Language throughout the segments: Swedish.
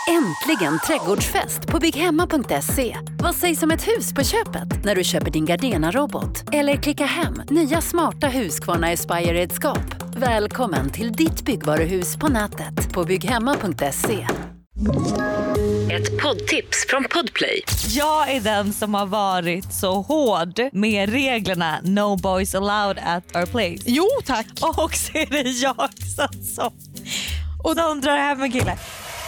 Äntligen trädgårdsfest på bygghemma.se. Vad sägs om ett hus på köpet när du köper din Gardena-robot? Eller klicka hem nya smarta Husqvarna Aspire-redskap. Välkommen till ditt byggvaruhus på nätet på bygghemma.se. Ett poddtips från Podplay. Jag är den som har varit så hård med reglerna No boys allowed at our place. Jo tack. Och så är det jag som och de drar hem en kille.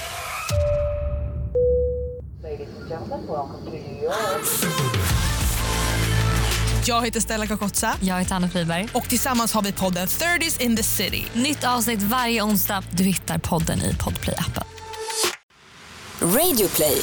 Jag heter Stella Kakotsa. Jag heter Anna Friberg. Och tillsammans har vi podden 30s in the city. Nytt avsnitt varje onsdag. Du hittar podden i Podplay-appen. Radio Play.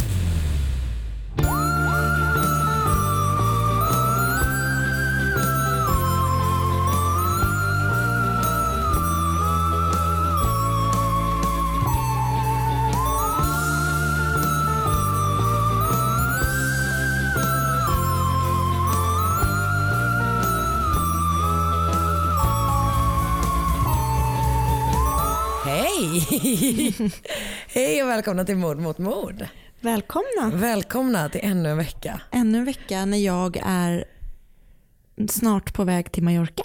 Hej och välkomna till Mord mot mord. Välkomna till ännu en vecka. Ännu en vecka när jag är snart på väg till Mallorca.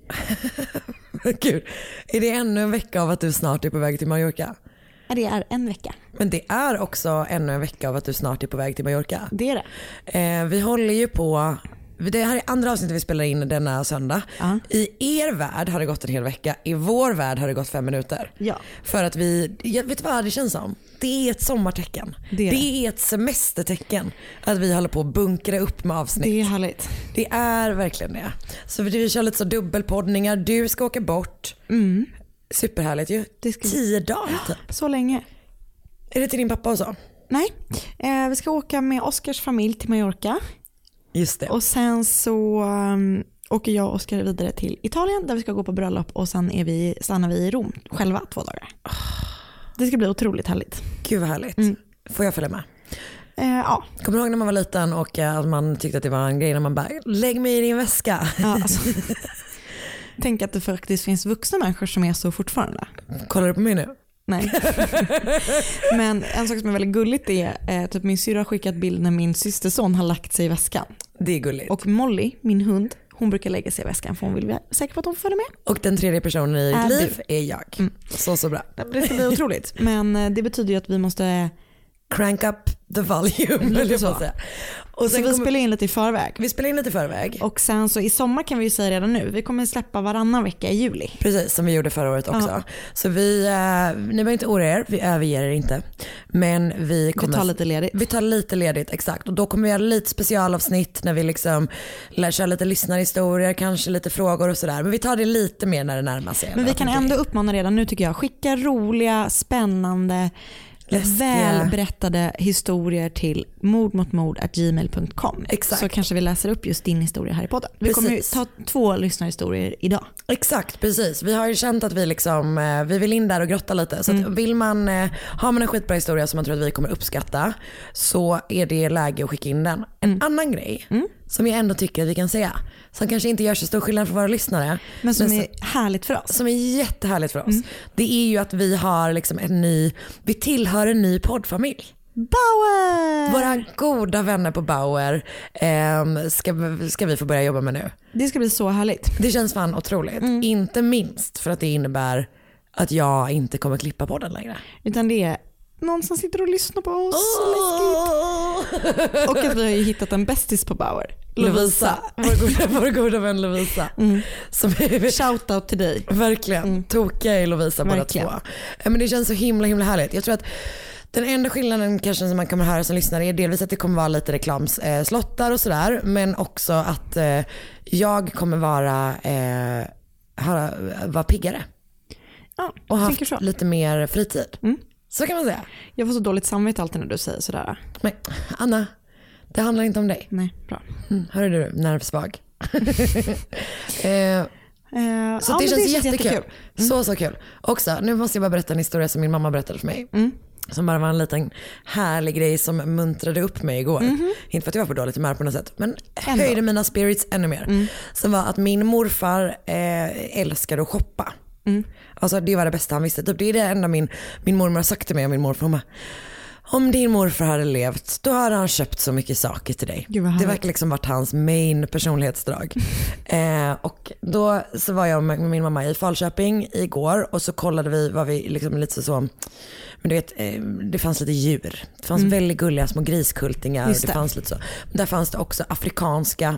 Gud, är det ännu en vecka av att du snart är på väg till Mallorca? Det är en vecka. Men det är också ännu en vecka av att du snart är på väg till Mallorca. Det är det. Vi håller ju på... Det här är andra avsnittet vi spelar in denna söndag. I er värld har det gått en hel vecka. I vår värld har det gått 5 minuter. Ja. För att jag vet vad det känns som? Det är ett sommartecken. Det är ett semestertecken. Att vi håller på att bunkra upp med avsnitt. Det är härligt. Det är verkligen det. Så vi kör lite så dubbelpoddningar. Du ska åka bort. Superhärligt ju. 10 dagar typ. Så länge. Är det till din pappa och så? Nej. Vi ska åka med Oscars familj till Mallorca. Just det. Och sen så åker jag och Oskar vidare till Italien där vi ska gå på bröllop och sen stannar vi i Rom själva 2 dagar. Det ska bli otroligt härligt. Gud vad härligt. Får jag följa med? Ja. Kommer du ihåg när man var liten och att man tyckte att det var en grej när man bara lägg mig i din väska? Ja, alltså. Tänk att det faktiskt finns vuxna människor som är så fortfarande. Kollar du på mig nu? Nej. Men en sak som är väldigt gulligt är typ min syrra har skickat bild när min systerson har lagt sig i väskan. Det är gulligt. Och Molly, min hund, hon brukar lägga sig i väskan för hon vill vara säker på att hon följer med. Och den tredje personen i ditt liv är jag. Så bra. Det ska bli otroligt. Men det betyder ju att vi måste crank up the volume. Lite så. Och så vi spelar in lite i förväg. Vi spelar in lite i förväg. Och sen så i sommar kan vi ju säga redan nu. Vi kommer släppa varannan vecka i juli. Precis, som vi gjorde förra året också. Ja. Så ni behöver inte oroa er, vi överger er inte. Men vi tar lite ledigt. Vi tar lite ledigt, exakt. Och då kommer vi göra lite specialavsnitt när vi liksom lär köra lite lyssnarhistorier, kanske lite frågor och sådär. Men vi tar det lite mer när det närmar sig. Men vi kan ändå uppmana redan nu tycker jag. Skicka roliga, spännande, välberättade historier till mordmotmord@gmail.com. Exakt. Så kanske vi läser upp just din historia här i podden. Vi kommer ju ta 2 lyssnarhistorier idag. Exakt, precis. Vi har ju känt att vi vill in där och grotta lite. Så att har man en skitbra historia som man tror att vi kommer uppskatta så är det läge att skicka in den. En annan grej som jag ändå tycker att vi kan säga, som kanske inte gör så stor skillnad för våra lyssnare, men som är härligt för oss. Som är jättehärligt för oss. Det är ju att vi har liksom vi tillhör en ny poddfamilj. Bauer! Våra goda vänner på Bauer ska vi få börja jobba med nu. Det ska bli så härligt. Det känns fan otroligt. Inte minst för att det innebär att jag inte kommer klippa podden längre. Utan det är någon som sitter och lyssnar på oss. Läskigt. Och att vi har ju hittat en bästis på Bauer. Lovisa. Vår goda vän Lovisa. Shoutout till dig. Verkligen. Tokiga är Lovisa båda två. Men det känns så himla härligt. Jag tror att den enda skillnaden kanske som man kommer höra som lyssnare är delvis att det kommer vara lite reklamslottar och sådär. Men också att jag kommer vara piggare. Ja, och haft lite mer fritid. Så kan man säga. Jag får så dåligt samvete alltid när du säger sådär. Men Anna, det handlar inte om dig. Nej, bra. Hör du, nervsvag. Så det känns jättekul. Så kul. Också, nu måste jag bara berätta en historia som min mamma berättade för mig. Som bara var en liten härlig grej som muntrade upp mig igår. Inte för att jag var på dåligt humör på något sätt, men höjde mina spirits ännu mer. Som var att min morfar älskade att shoppa. Alltså det var det bästa han visste. Typ, det är det enda min mormor har sagt till mig och min morfar. Hon bara, om din morfar hade levt, då hade han köpt så mycket saker till dig. Gud, det verkar liksom varit hans main personlighetsdrag. Och då så var jag med min mamma i Falköping igår och så kollade vi, var vi liksom lite så, men du vet, det fanns lite djur. Det fanns väldigt gulliga små griskultingar. Det fanns lite så. Men där fanns det också afrikanska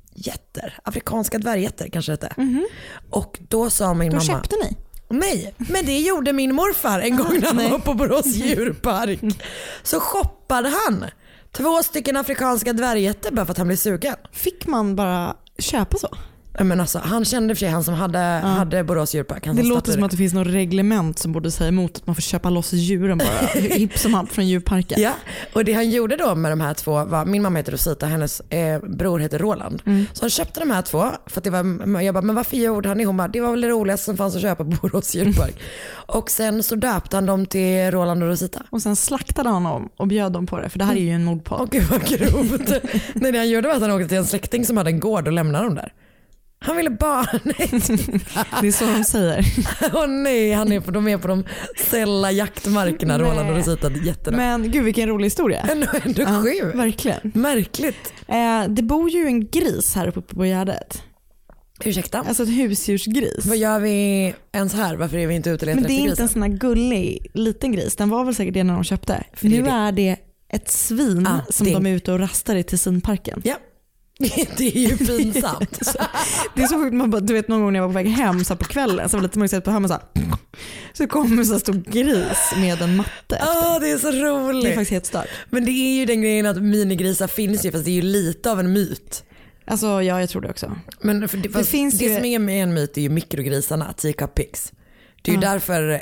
dvärgjätter kanske det hette. Och då sa min mamma. Då köpte ni? Nej, men det gjorde min morfar en gång när han var på Borås djurpark. Så shoppade han 2 stycken afrikanska dvärgjätter bara för att han blev sugen. Fick man bara köpa så? Men alltså, han kände för sig, han som hade Borås djurpark. Det låter som att det finns något reglement som borde säga emot att man får köpa loss djuren bara hipp som happ från djurparken. Ja, och det han gjorde då med de här 2 var, min mamma heter Rosita, hennes bror heter Roland. Så han köpte de här 2 för att det var, jag bara, men varför gjorde han det? Hon bara, det var väl det roligaste som fanns att köpa på Borås djurpark. Och sen så döpte han dem till Roland och Rosita. Och sen slaktade han dem och bjöd dem på det, för det här är ju en mordpodd. Åh gud vad grovt. Nej, det han gjorde var att han åkte till en släkting som hade en gård och lämnade dem där. Han ville bara, nej. Det är så de säger. Åh nej, de är på de sälla jaktmarkerna, Roland och Rosita, jättebra. Men gud vilken rolig historia. Ändå sjukt. Verkligen. Märkligt. Det bor ju en gris här uppe på Gärdet. Ursäkta? Alltså ett husdjursgris. Vad gör vi ens här? Varför är vi inte ute och letar Men det efter är grisen? inte en sån här gullig liten gris. Den var väl säkert det när de köpte. Nu är det ett svin som de är ute och rastar i Tessinparken. Ja. Det är ju pinsamt. Det är så sjukt, man bara, du vet någon gång när jag var på väg hem så på kvällen så var det lite mörkt på hemma så kommer så stor gris med en matte efter. Det är så roligt. Det är faktiskt helt stört. Men det är ju den grejen att minigrisar finns ju, fast det är ju lite av en myt. Alltså ja, jag tror det också. Men för det finns det ju... som är med en myt är ju mikrogrisarna, teacup pigs. Det är ju därför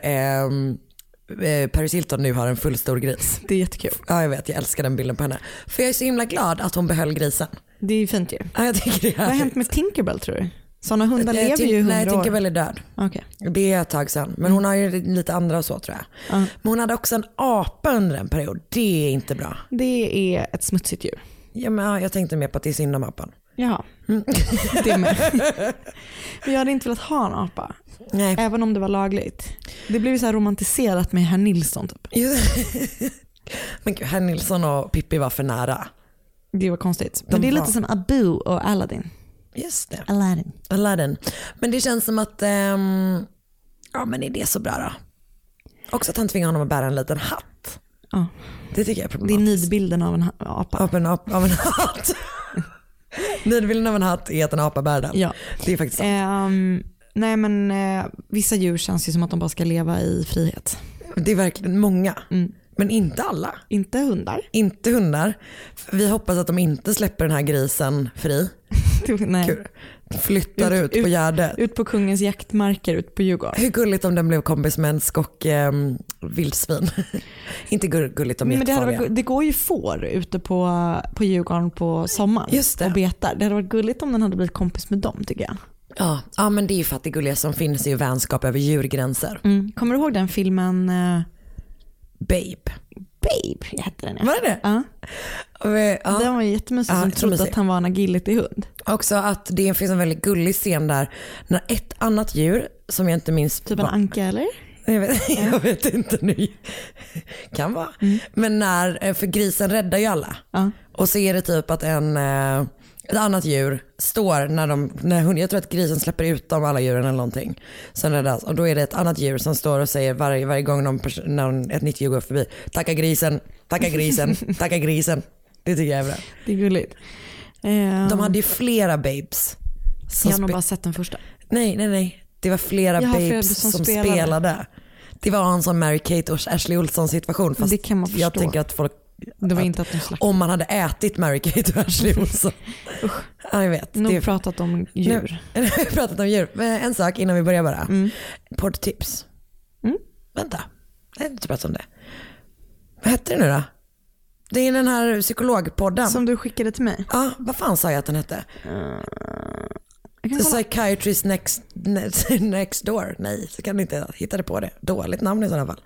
Paris Hilton nu har en full stor gris. Det är jättekul. Ja, jag vet, jag älskar den bilden på henne. För jag är så himla glad att hon behöll grisen. Det är ju fint ju. Ja, jag tycker det är Vad har hänt med Tinkerbell tror du? Sådana hundar lever ju 100 år. Nej, Tinkerbell är död. Okay. Det är ett tag sedan. Men hon har ju lite andra och så tror jag. Men hon hade också en apa under en period. Det är inte bra. Det är ett smutsigt djur. Ja, men jag tänkte mer på att det är synd om apan. Jaha, det med. Men jag hade inte velat ha en apa. Nej. Även om det var lagligt. Det blev så här romantiserat med herr Nilsson typ. Men gud, herr Nilsson och Pippi var för nära. Det var konstigt. Men det är lite som Abu och Aladdin. Just det. Aladdin. Men det känns som att ja, men är det så bra då? Också att han tvingar honom att bära en liten hatt. Ja. Det tycker jag är Det är problematiskt. nidbilden av en apa. Av en hatt. Nidbilden av en hatt är att en apa bär den. Ja. Det är faktiskt sant. Nej men vissa djur känns ju som att de bara ska leva i frihet. Det är verkligen många. Men inte alla. Inte hundar. Inte hundar. Vi hoppas att de inte släpper den här grisen fri. Nej. Kul. Flyttar ut på Gärdet. Ut på kungens jaktmarker ut på Djurgården. Hur gulligt om den blev kompis med en skock vildsvin. Inte gulligt om men jättefarliga. det går ju får ute på Djurgården på sommaren. Just det. Och betar. Det hade varit gulligt om den hade blivit kompis med dem tycker jag. Ja, men det är ju för att det gulliga som finns är ju vänskap över djurgränser. Kommer du ihåg den filmen Babe heter den? Var det det? Ja. Ja. Den var jättemysig som trodde att han var en agility-hund. Också att det finns en väldigt gullig scen där när ett annat djur som jag inte minns Typ en anka eller? Jag vet inte nu. Kan vara. Men för grisen räddar ju alla. Och så är det typ att ett annat djur står när jag tror att grisen släpper ut dem alla djuren eller någonting. Sen räddas. Och då är det ett annat djur som står och säger varje gång när ett nytt djur går förbi. Tacka grisen, tacka grisen, tacka grisen. Det tycker jag är bra. Det är gulligt. De hade ju flera babes. Jag har nog bara sett den första. Nej. Det var flera babes som spelade. Det var en sån Mary-Kate och Ashley Olsson situation. Fast det kan man förstå. jag tänker att folk... Det var inte att de slaktade. Om man hade ätit Mary-Kate och Ashley Olsson. Ja, jag vet. Nu har pratat om djur. Nu har vi pratat om djur. En sak innan vi börjar bara. Poddtips. Vänta. Jag har inte pratat om det. Vad heter det nu då? Det är den här psykologpodden. Som du skickade till mig. Ja, vad fan sa jag att den hette? The Psychiatrist next door. Nej, så kan du inte hitta det på det. Dåligt namn i sådana fall.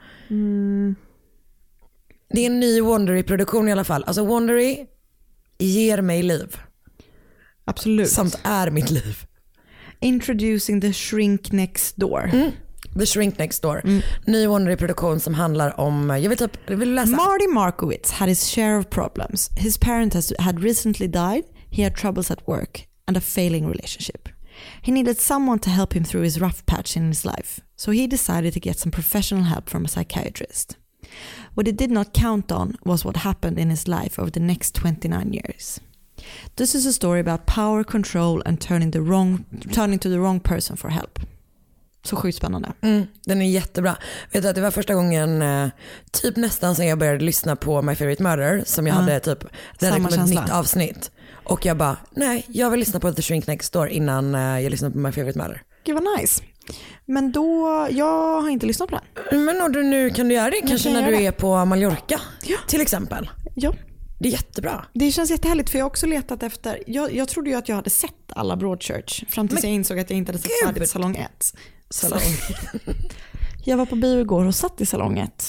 Det är en ny Wondery-produktion i alla fall. Alltså Wondery ger mig liv. Absolut. Samt är mitt liv. Introducing the shrink next door. The Shrink Next Door. Ny Warner-produktion som handlar om, jag vill läsa. Marty Markowitz had his share of problems. His parents had recently died, he had troubles at work and a failing relationship. He needed someone to help him through his rough patch in his life, so he decided to get some professional help from a psychiatrist. What he did not count on was what happened in his life over the next 29 years. This is a story about power, control and turning to the wrong person for help. Så sjukt spännande. Den är jättebra. Vet du att det var första gången typ nästan sen jag började lyssna på My Favorite Murder som jag hade typ ett nytt avsnitt. Och jag bara, nej, jag vill lyssna på The Shrink Next Door innan jag lyssnar på My Favorite Murder. Gud vad nice. Men då, jag har inte lyssnat på den. Men nu kan du göra det, kanske när du är på Mallorca till exempel. Ja. Det är jättebra. Det känns jättehärligt för jag har också letat efter, jag trodde ju att jag hade sett alla Broadchurch fram tills jag insåg att jag inte hade sett färdigt salong 1. Jag var på bio igår och satt i salong 1.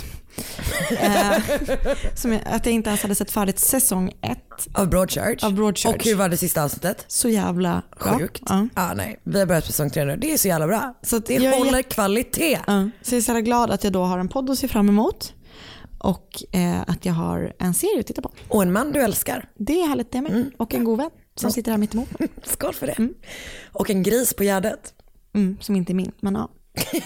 Att jag inte ens hade sett färdigt säsong 1 av Broadchurch. Och hur var det sista avsnittet? Så jävla sjukt. Nej, vi har börjat på säsong 3 nu. Det är så jävla bra. Så att det håller kvalitet. Så jag är så glad att jag då har en podd att se fram emot. Och att jag har en serie att titta på. Och en man du älskar. Det är härligt det med. Och en god vän som sitter här mitt emot. Skål för det. Och en gris på Gärdet. Som inte är min, men ja.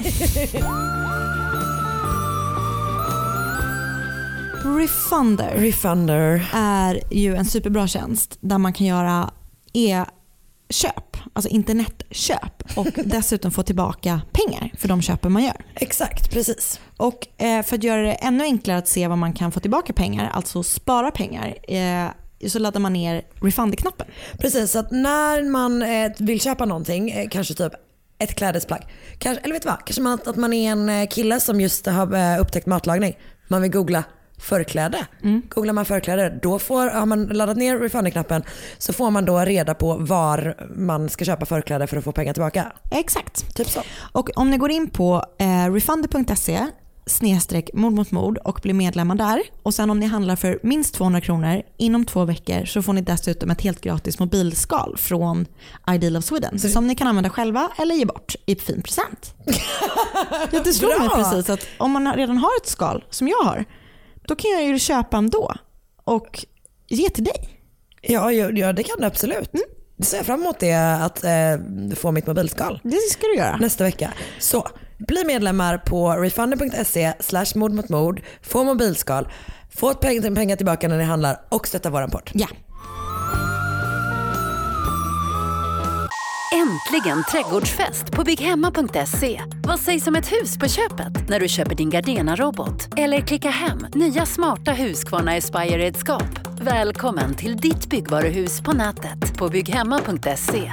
Refunder är ju en superbra tjänst där man kan göra e-köp, alltså internetköp och dessutom få tillbaka pengar för de köpen man gör. Exakt, precis. Och för att göra det ännu enklare att se vad man kan få tillbaka pengar, alltså spara pengar, så laddar man ner refund-knappen. Precis, så att när man vill köpa någonting, kanske typ ett klädesplagg, kanske, eller vet du vad, kanske att man är en kille som just har upptäckt matlagning, man vill googla förkläde. Googlar man förkläde, då har man laddat ner refund-knappen, så får man då reda på var man ska köpa förkläde för att få pengar tillbaka. Exakt. Typ så. Och om ni går in på refunder.se/mord mot mord och blir medlemmar där, och sen om ni handlar för minst 200 kronor inom 2 veckor så får ni dessutom ett helt gratis mobilskal från Ideal of Sweden som ni kan använda själva eller ge bort i fin present. Det slår mig precis att om man redan har ett skal som jag har, då kan jag ju köpa ändå och ge till dig. Ja, det kan du absolut. Det ser jag fram emot det, att få mitt mobilskal. Det ska du göra. Nästa vecka. Så bli medlemmar på refunder.se/mordmotmord, få mobilskal, få pengar tillbaka när ni handlar och stötta våran podd. Ja. Äntligen trädgårdsfest på bygghemma.se. Vad sägs om ett hus på köpet när du köper din Gardena-robot? Eller klicka hem nya smarta Husqvarna Aspire-redskap. Välkommen till ditt byggvaruhus på nätet på bygghemma.se.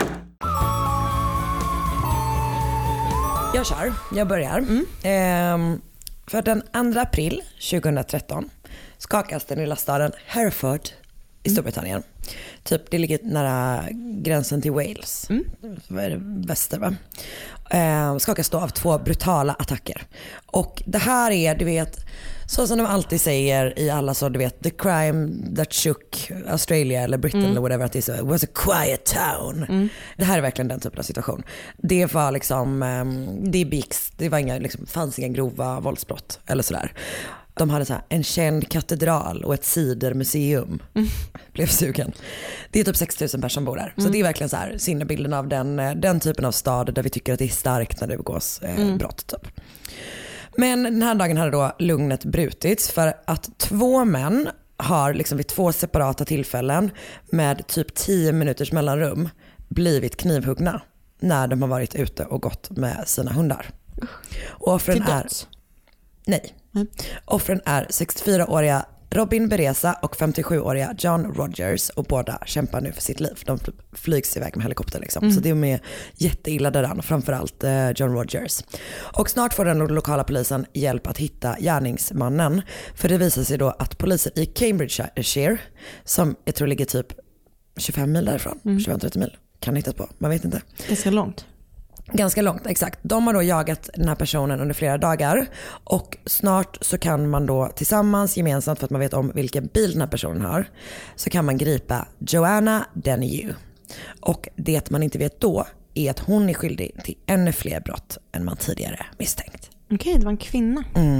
Jag börjar. För den 2 april 2013 skakas den lilla staden Hereford i Storbritannien. Typ, det ligger nära gränsen till Wales. Vad är det? Väster, va? Skakas då av 2 brutala attacker. Och det här är, du vet, så som de alltid säger i alla, så du vet, the crime that shook Australia eller Britain eller whatever it is, was a quiet town. Det här är verkligen den typen av situation. Det var liksom, det var inga, liksom, fanns inga grova våldsbrott eller sådär. De hade så här, en känd katedral och ett cidermuseum. Blev sugen. Det är typ 6 000 personer som bor där. Så det är verkligen så här, sinnebilden av den typen av stad där vi tycker att det är starkt när det begås brott typ. Men den här dagen hade då lugnet brutits för att 2 män har liksom vid 2 separata tillfällen med typ 10 minuters mellanrum blivit knivhuggna när de har varit ute och gått med sina hundar. Och offren är... Nej. Offren är 64-åriga Robin Bereza och 57-åriga John Rogers, och båda kämpar nu för sitt liv. De flygs iväg med helikopter liksom. Så de är jätteilla däran, framförallt John Rogers. Och snart får den lokala polisen hjälp att hitta gärningsmannen, för det visar sig då att polisen i Cambridgeshire, som jag tror ligger typ 25 mil därifrån, 25-30 mil, kan hittas på, man vet inte. Ganska långt, exakt. De har då jagat den här personen under flera dagar, och snart så kan man då tillsammans, gemensamt, för att man vet om vilken bil den här personen har, så kan man gripa Joanna Dennehy. Och det man inte vet då är att hon är skyldig till ännu fler brott än man tidigare misstänkt. Okej, det var en kvinna.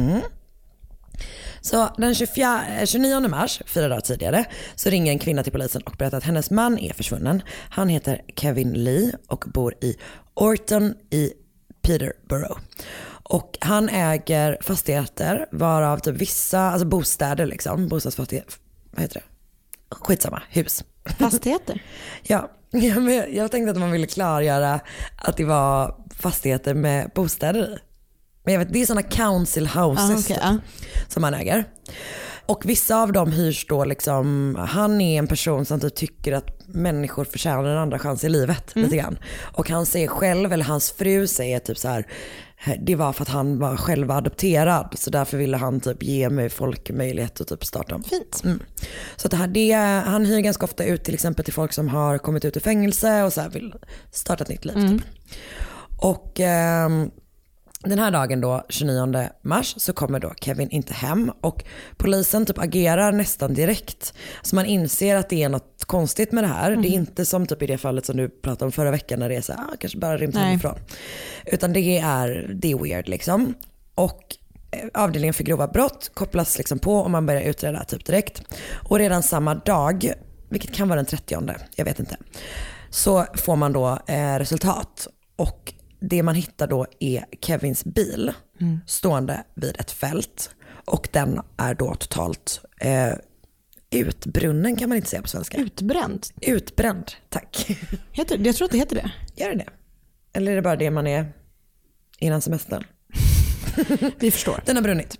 Så den 29 mars, 4 dagar tidigare, så ringer en kvinna till polisen och berättar att hennes man är försvunnen. Han heter Kevin Lee och bor i Orton i Peterborough. Och han äger fastigheter varav typ vissa, alltså bostäder liksom, bostadsfastigheter, vad heter det? Skitsamma, hus. Fastigheter? Ja, jag tänkte att man ville klargöra att det var fastigheter med bostäder i. Men jag vet, det är sådana council houses som han äger. Och vissa av dem hyrs då liksom, han är en person som typ tycker att människor förtjänar en andra chans i livet lite grann. Och han säger själv, eller hans fru säger typ så här, det var för att han var själv adopterad, så därför ville han typ ge mig folk möjlighet att typ starta om. Fint. Så att han hyr ganska ofta ut till exempel till folk som har kommit ut ur fängelse och så här vill starta ett nytt liv typ. Och den här dagen då, 29 mars, så kommer då Kevin inte hem och polisen typ agerar nästan direkt. Så man inser att det är något konstigt med det här. Det är inte som typ i det fallet som du pratade om förra veckan när det är så här, kanske bara rymt hemifrån. Utan det är weird liksom. Och avdelningen för grova brott kopplas liksom på och man börjar utreda typ direkt. Och redan samma dag, vilket kan vara den 30:e, jag vet inte, så får man då resultat. Och det man hittar då är Kevins bil stående vid ett fält. Och den är då totalt utbrunnen, kan man inte säga på svenska. Utbränd? Utbränd, tack. Jag tror att det heter det. Gör det? Eller är det bara det man är innan semestern? Vi förstår. Den har brunnit.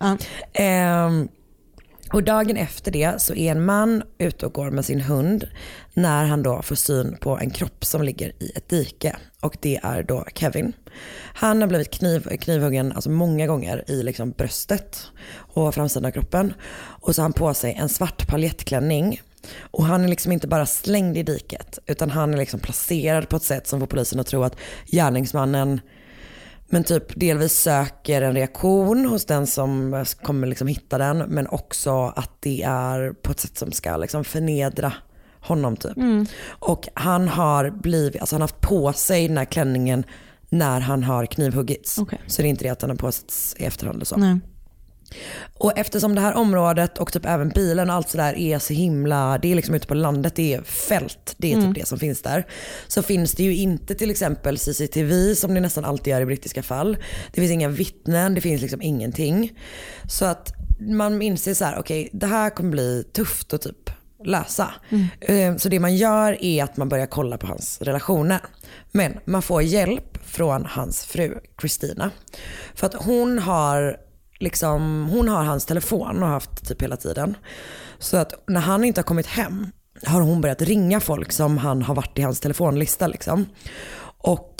Och dagen efter det så är en man ute och går med sin hund när han då får syn på en kropp som ligger i ett dike. Och det är då Kevin. Han har blivit knivhuggen alltså många gånger i liksom bröstet och framsidan av kroppen. Och så har han på sig en svart paljettklänning. Och han är liksom inte bara slängd i diket, utan han är liksom placerad på ett sätt som får polisen att tro att gärningsmannen men typ delvis söker en reaktion hos den som kommer liksom hitta den, men också att det är på ett sätt som ska liksom förnedra honom typ. Och han har haft på sig den här klänningen när han har knivhuggits. Okay. Så det är inte det att han har på sig i efterhand och så. Nej. Och eftersom det här området och typ även bilen och allt sådär är så himla, det är liksom ute på landet, det är fält, det är typ det som finns där. Så finns det ju inte till exempel CCTV som det nästan alltid gör i brittiska fall. Det finns inga vittnen, det finns liksom ingenting. Så att man inser så här, okej, det här kommer bli tufft att typ lösa. Så det man gör är att man börjar kolla på hans relationer. Men man får hjälp från hans fru Christina. För att hon har hans telefon och haft typ hela tiden. Så att när han inte har kommit hem har hon börjat ringa folk som han har varit i hans telefonlista liksom. Och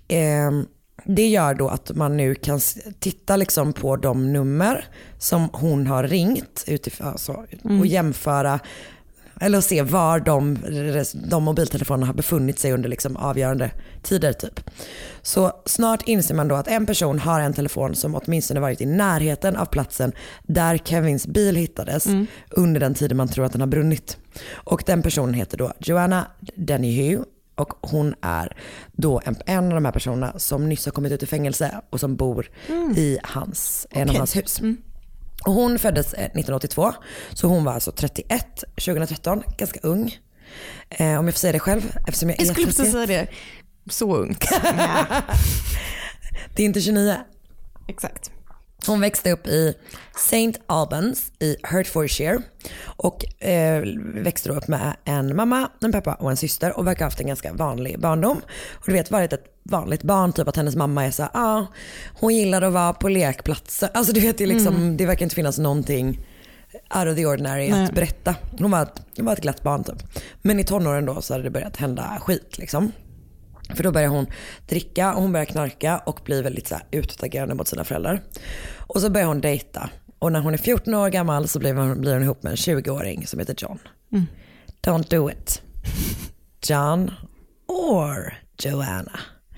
det gör då att man nu kan titta liksom på de nummer som hon har ringt utifrån, och jämföra eller se var de mobiltelefonerna har befunnit sig under liksom avgörande tider typ. Så snart inser man då att en person har en telefon som åtminstone varit i närheten av platsen där Kevins bil hittades under den tiden man tror att den har brunnit. Och den personen heter då Joanna Dennehy och hon är då en av de här personerna som nyss har kommit ut i fängelse och som bor i en av hans hus. Och hon föddes 1982, så hon var alltså 31 2013, ganska ung. Om jag får säga det själv, eftersom jag är 31. Jag skulle säga det, så ungt. Det är inte 29. Exakt. Hon växte upp i St. Albans i Hertfordshire och växte då upp med en mamma, en pappa och en syster och verkar ha haft en ganska vanlig barndom. Och du vet, varit ett vanligt barn, typ att hennes mamma är så här, hon gillar att vara på lekplatser. Alltså du vet, det verkar inte finnas någonting out of the ordinary att berätta. Hon var ett glatt barn typ. Men i tonåren då så hade det börjat hända skit liksom. För då börjar hon dricka och hon börjar knarka och blir väldigt så här utåtagerande mot sina föräldrar. Och så börjar hon dejta. Och när hon är 14 år gammal så blir hon ihop med en 20-åring som heter John. Don't do it. John or Joanna.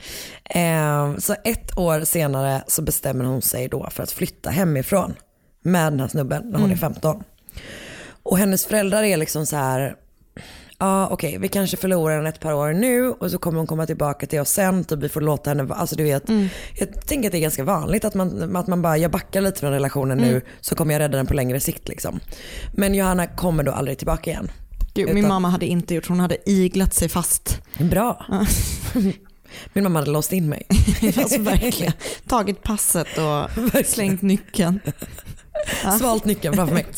Så ett år senare så bestämmer hon sig då för att flytta hemifrån med den här snubben när hon är 15. Och hennes föräldrar är liksom så här, ja okej, vi kanske förlorar henne ett par år nu och så kommer hon komma tillbaka till oss sen, typ vi får låta henne, alltså du vet, jag tänker att det är ganska vanligt att man bara, jag backar lite från relationen nu så kommer jag rädda den på längre sikt liksom. Men Johanna kommer då aldrig tillbaka igen. Gud, min mamma hade inte gjort, hon hade iglat sig fast. Bra. Min mamma hade låst in mig. Alltså verkligen. Tagit passet och slängt nyckeln. Svalt nyckeln framför mig.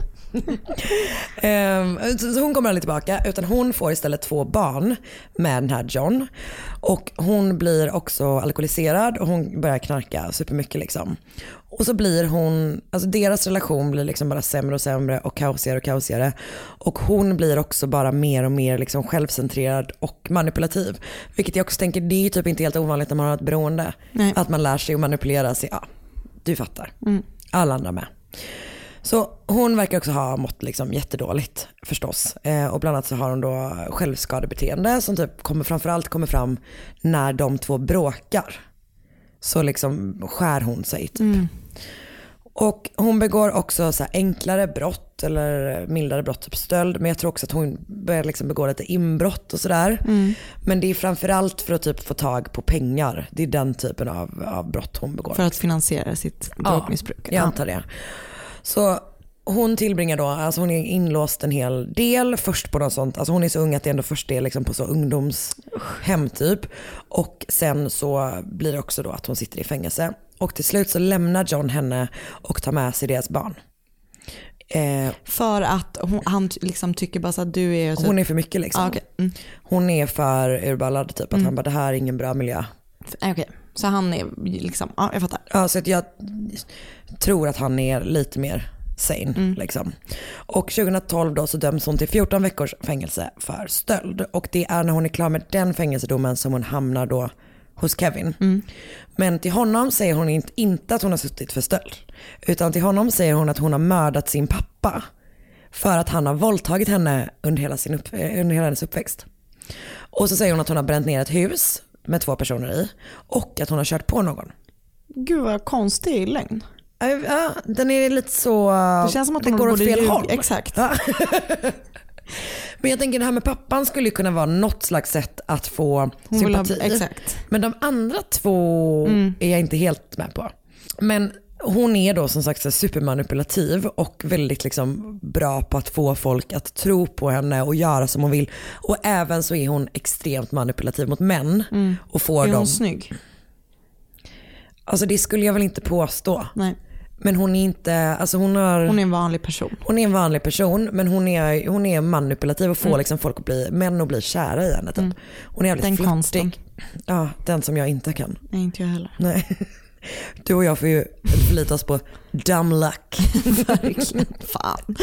Så hon kommer aldrig tillbaka, utan hon får istället 2 barn med den här John. Och hon blir också alkoholiserad och hon börjar knarka supermycket liksom. Och så blir hon, alltså deras relation blir liksom bara sämre och sämre och kaosigare. Och hon blir också bara mer och mer liksom självcentrerad och manipulativ. Vilket jag också tänker, det är typ inte helt ovanligt när man har ett beroende. Nej. Att man lär sig att manipulera sig, ja, du fattar. Alla andra med. Så hon verkar också ha mått liksom jättedåligt förstås. Och bland annat så har hon då självskadebeteende som typ framförallt kommer fram när de 2 bråkar. Så liksom skär hon sig typ. Och hon begår också så här enklare brott eller mildare brott, typ stöld. Men jag tror också att hon börjar liksom begå lite inbrott och sådär. Men det är framförallt för att typ få tag på pengar. Det är den typen av brott hon begår. För att finansiera sitt drogmissbruk. Ja, jag antar det. Så hon tillbringar då, alltså hon är inlåst en hel del först på något sånt, alltså hon är så ung att det ändå först är liksom på så ungdomshem typ, och sen så blir det också då att hon sitter i fängelse och till slut så lämnar John henne och tar med sig deras barn. För att han liksom tycker bara så att du är typ... Hon är för mycket liksom. Okay. Hon är för urballad typ, att han bara, det här är ingen bra miljö. Okej. Så han är liksom, ja jag fattar. Ja, så att jag tror att han är lite mer sane liksom. Och 2012 då så döms hon till 14 veckors fängelse för stöld. Och det är när hon är klar med den fängelsedomen som hon hamnar då hos Kevin. Men till honom säger hon inte att hon har suttit för stöld. Utan till honom säger hon att hon har mördat sin pappa. För att han har våldtagit henne under hela hennes uppväxt. Och så säger hon att hon har bränt ner ett hus med 2 personer i. Och att hon har kört på någon. Gud vad konstig lögn. Ja, den är lite så... Det känns som att hon går åt fel håll. Exakt. Ja. Men jag tänker det här med pappan skulle kunna vara något slags sätt att få sympati. Exakt. Men de andra 2 är jag inte helt med på. Men hon är då som sagt supermanipulativ och väldigt liksom bra på att få folk att tro på henne och göra som hon vill. Och även så är hon extremt manipulativ mot män. Och får är hon snygg? Alltså det skulle jag väl inte påstå. Nej. Men hon är inte, alltså hon är en vanlig person. Hon är en vanlig person, men hon är manipulativ och får liksom folk att bli kära i henne typ. Hon är jävligt flörtig. Ja, den som jag inte kan. Nej, inte jag heller. Nej. Du och jag får ju förlita oss på dumb luck. Verkligen. Fan.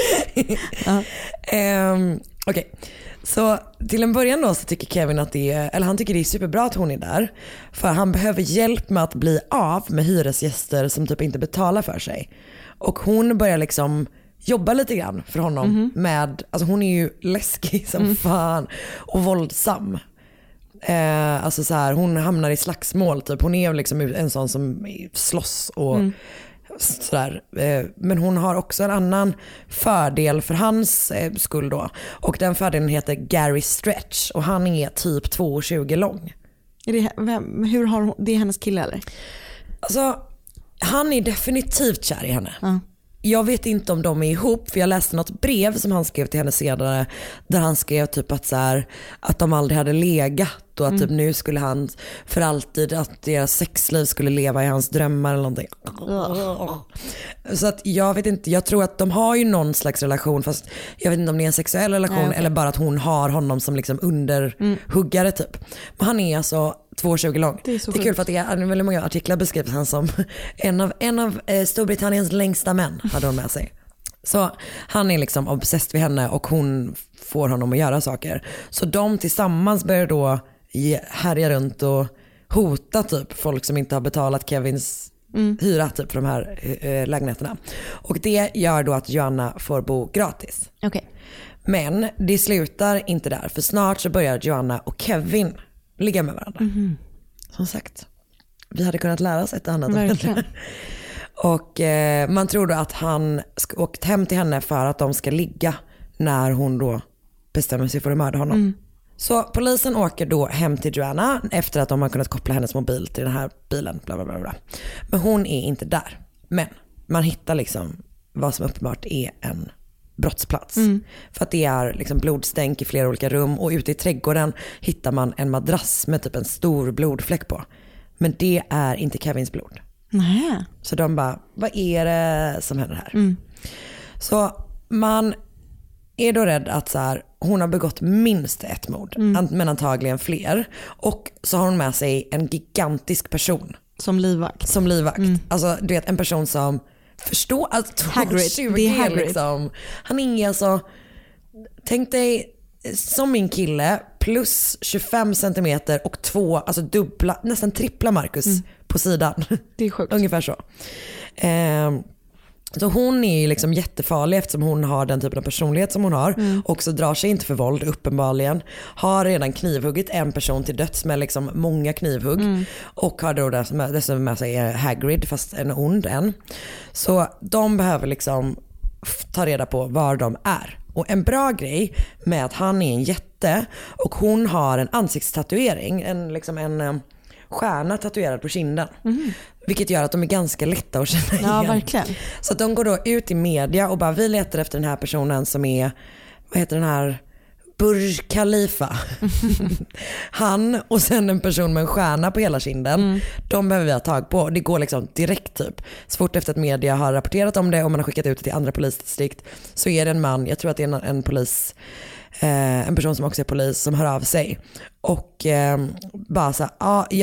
Okej. Så till en början då så tycker Kevin att han tycker det är superbra att hon är där. För han behöver hjälp med att bli av med hyresgäster som typ inte betalar för sig. Och hon börjar liksom jobba lite grann för honom med, alltså hon är ju läskig som fan och våldsam. Alltså så här, hon hamnar i slagsmål typ. Hon är liksom en sån som slåss och sådär. Men hon har också en annan fördel för hans skull då. Och den fördelen heter Gary Stretch. Och han är typ 2,20 lång. Hur har hon, det är hennes kille eller? Alltså, han är definitivt kär i henne. Jag vet inte om de är ihop, för jag läste något brev som han skrev till henne senare där han skrev typ att, så här, att de aldrig hade legat och att typ nu skulle han för alltid, att deras sexliv skulle leva i hans drömmar eller någonting. Så att jag vet inte, jag tror att de har ju någon slags relation, fast jag vet inte om det är en sexuell relation eller bara att hon har honom som liksom underhuggare typ. Men han är alltså 2,20 lång. Det är kul för att det är väldigt många artiklar beskrivs han som en av Storbritanniens längsta män, hade hon med sig. Så han är liksom obsessed vid henne och hon får honom att göra saker. Så de tillsammans börjar då härja runt och hota typ folk som inte har betalat Kevins hyra typ för de här lägenheterna. Och det gör då att Joanna får bo gratis. Okay. Men det slutar inte där, för snart så börjar Joanna och Kevin ligga med varandra. Som sagt, vi hade kunnat lära oss ett annat. Verkligen. Och man tror då att han åkt hem till henne för att de ska ligga när hon då bestämmer sig för att mörda honom. Så polisen åker då hem till Joanna efter att de har kunnat koppla hennes mobil till den här bilen. Bla bla bla bla. Men hon är inte där. Men man hittar liksom vad som uppenbart är en brottsplats. För att det är liksom blodstänk i flera olika rum och ute i trädgården hittar man en madrass med typ en stor blodfläck på. Men det är inte Kevins blod. Nej. Så de bara, vad är det som händer här? Så man är då rädd att så här, hon har begått minst ett mord, men antagligen fler. Och så har hon med sig en gigantisk person. Som livvakt. Alltså du vet en person som förstår att Hagrid. Det är Hagrid. Liksom. Han är alltså, tänk dig som min kille plus 25 centimeter och 2, alltså dubbla, nästan trippla Marcus på sidan. Det är sjukt. Ungefär så. Så hon är ju liksom jättefarlig eftersom hon har den typen av personlighet som hon har. Och så drar sig inte för våld uppenbarligen. Har redan knivhuggit en person till döds med liksom många knivhugg. Och har då dessutom med sig Hagrid, fast en ond en. Så de behöver liksom ta reda på var de är. Och en bra grej med att han är en jätte och hon har en ansiktstatuering, en stjärna tatuerad på kinden. Vilket gör att de är ganska lätta att känna igen. Ja, verkligen. Så att de går då ut i media och bara, vi letar efter den här personen som är, vad heter den här, Burj Khalifa. Han och sen en person med en stjärna på hela kinden. De behöver vi ha tag på. Det går liksom direkt typ. Så fort efter att media har rapporterat om det och man har skickat ut det till andra polisdistrikt så är det en man, jag tror att det är en polis, en person som också är polis som hör av sig och bara så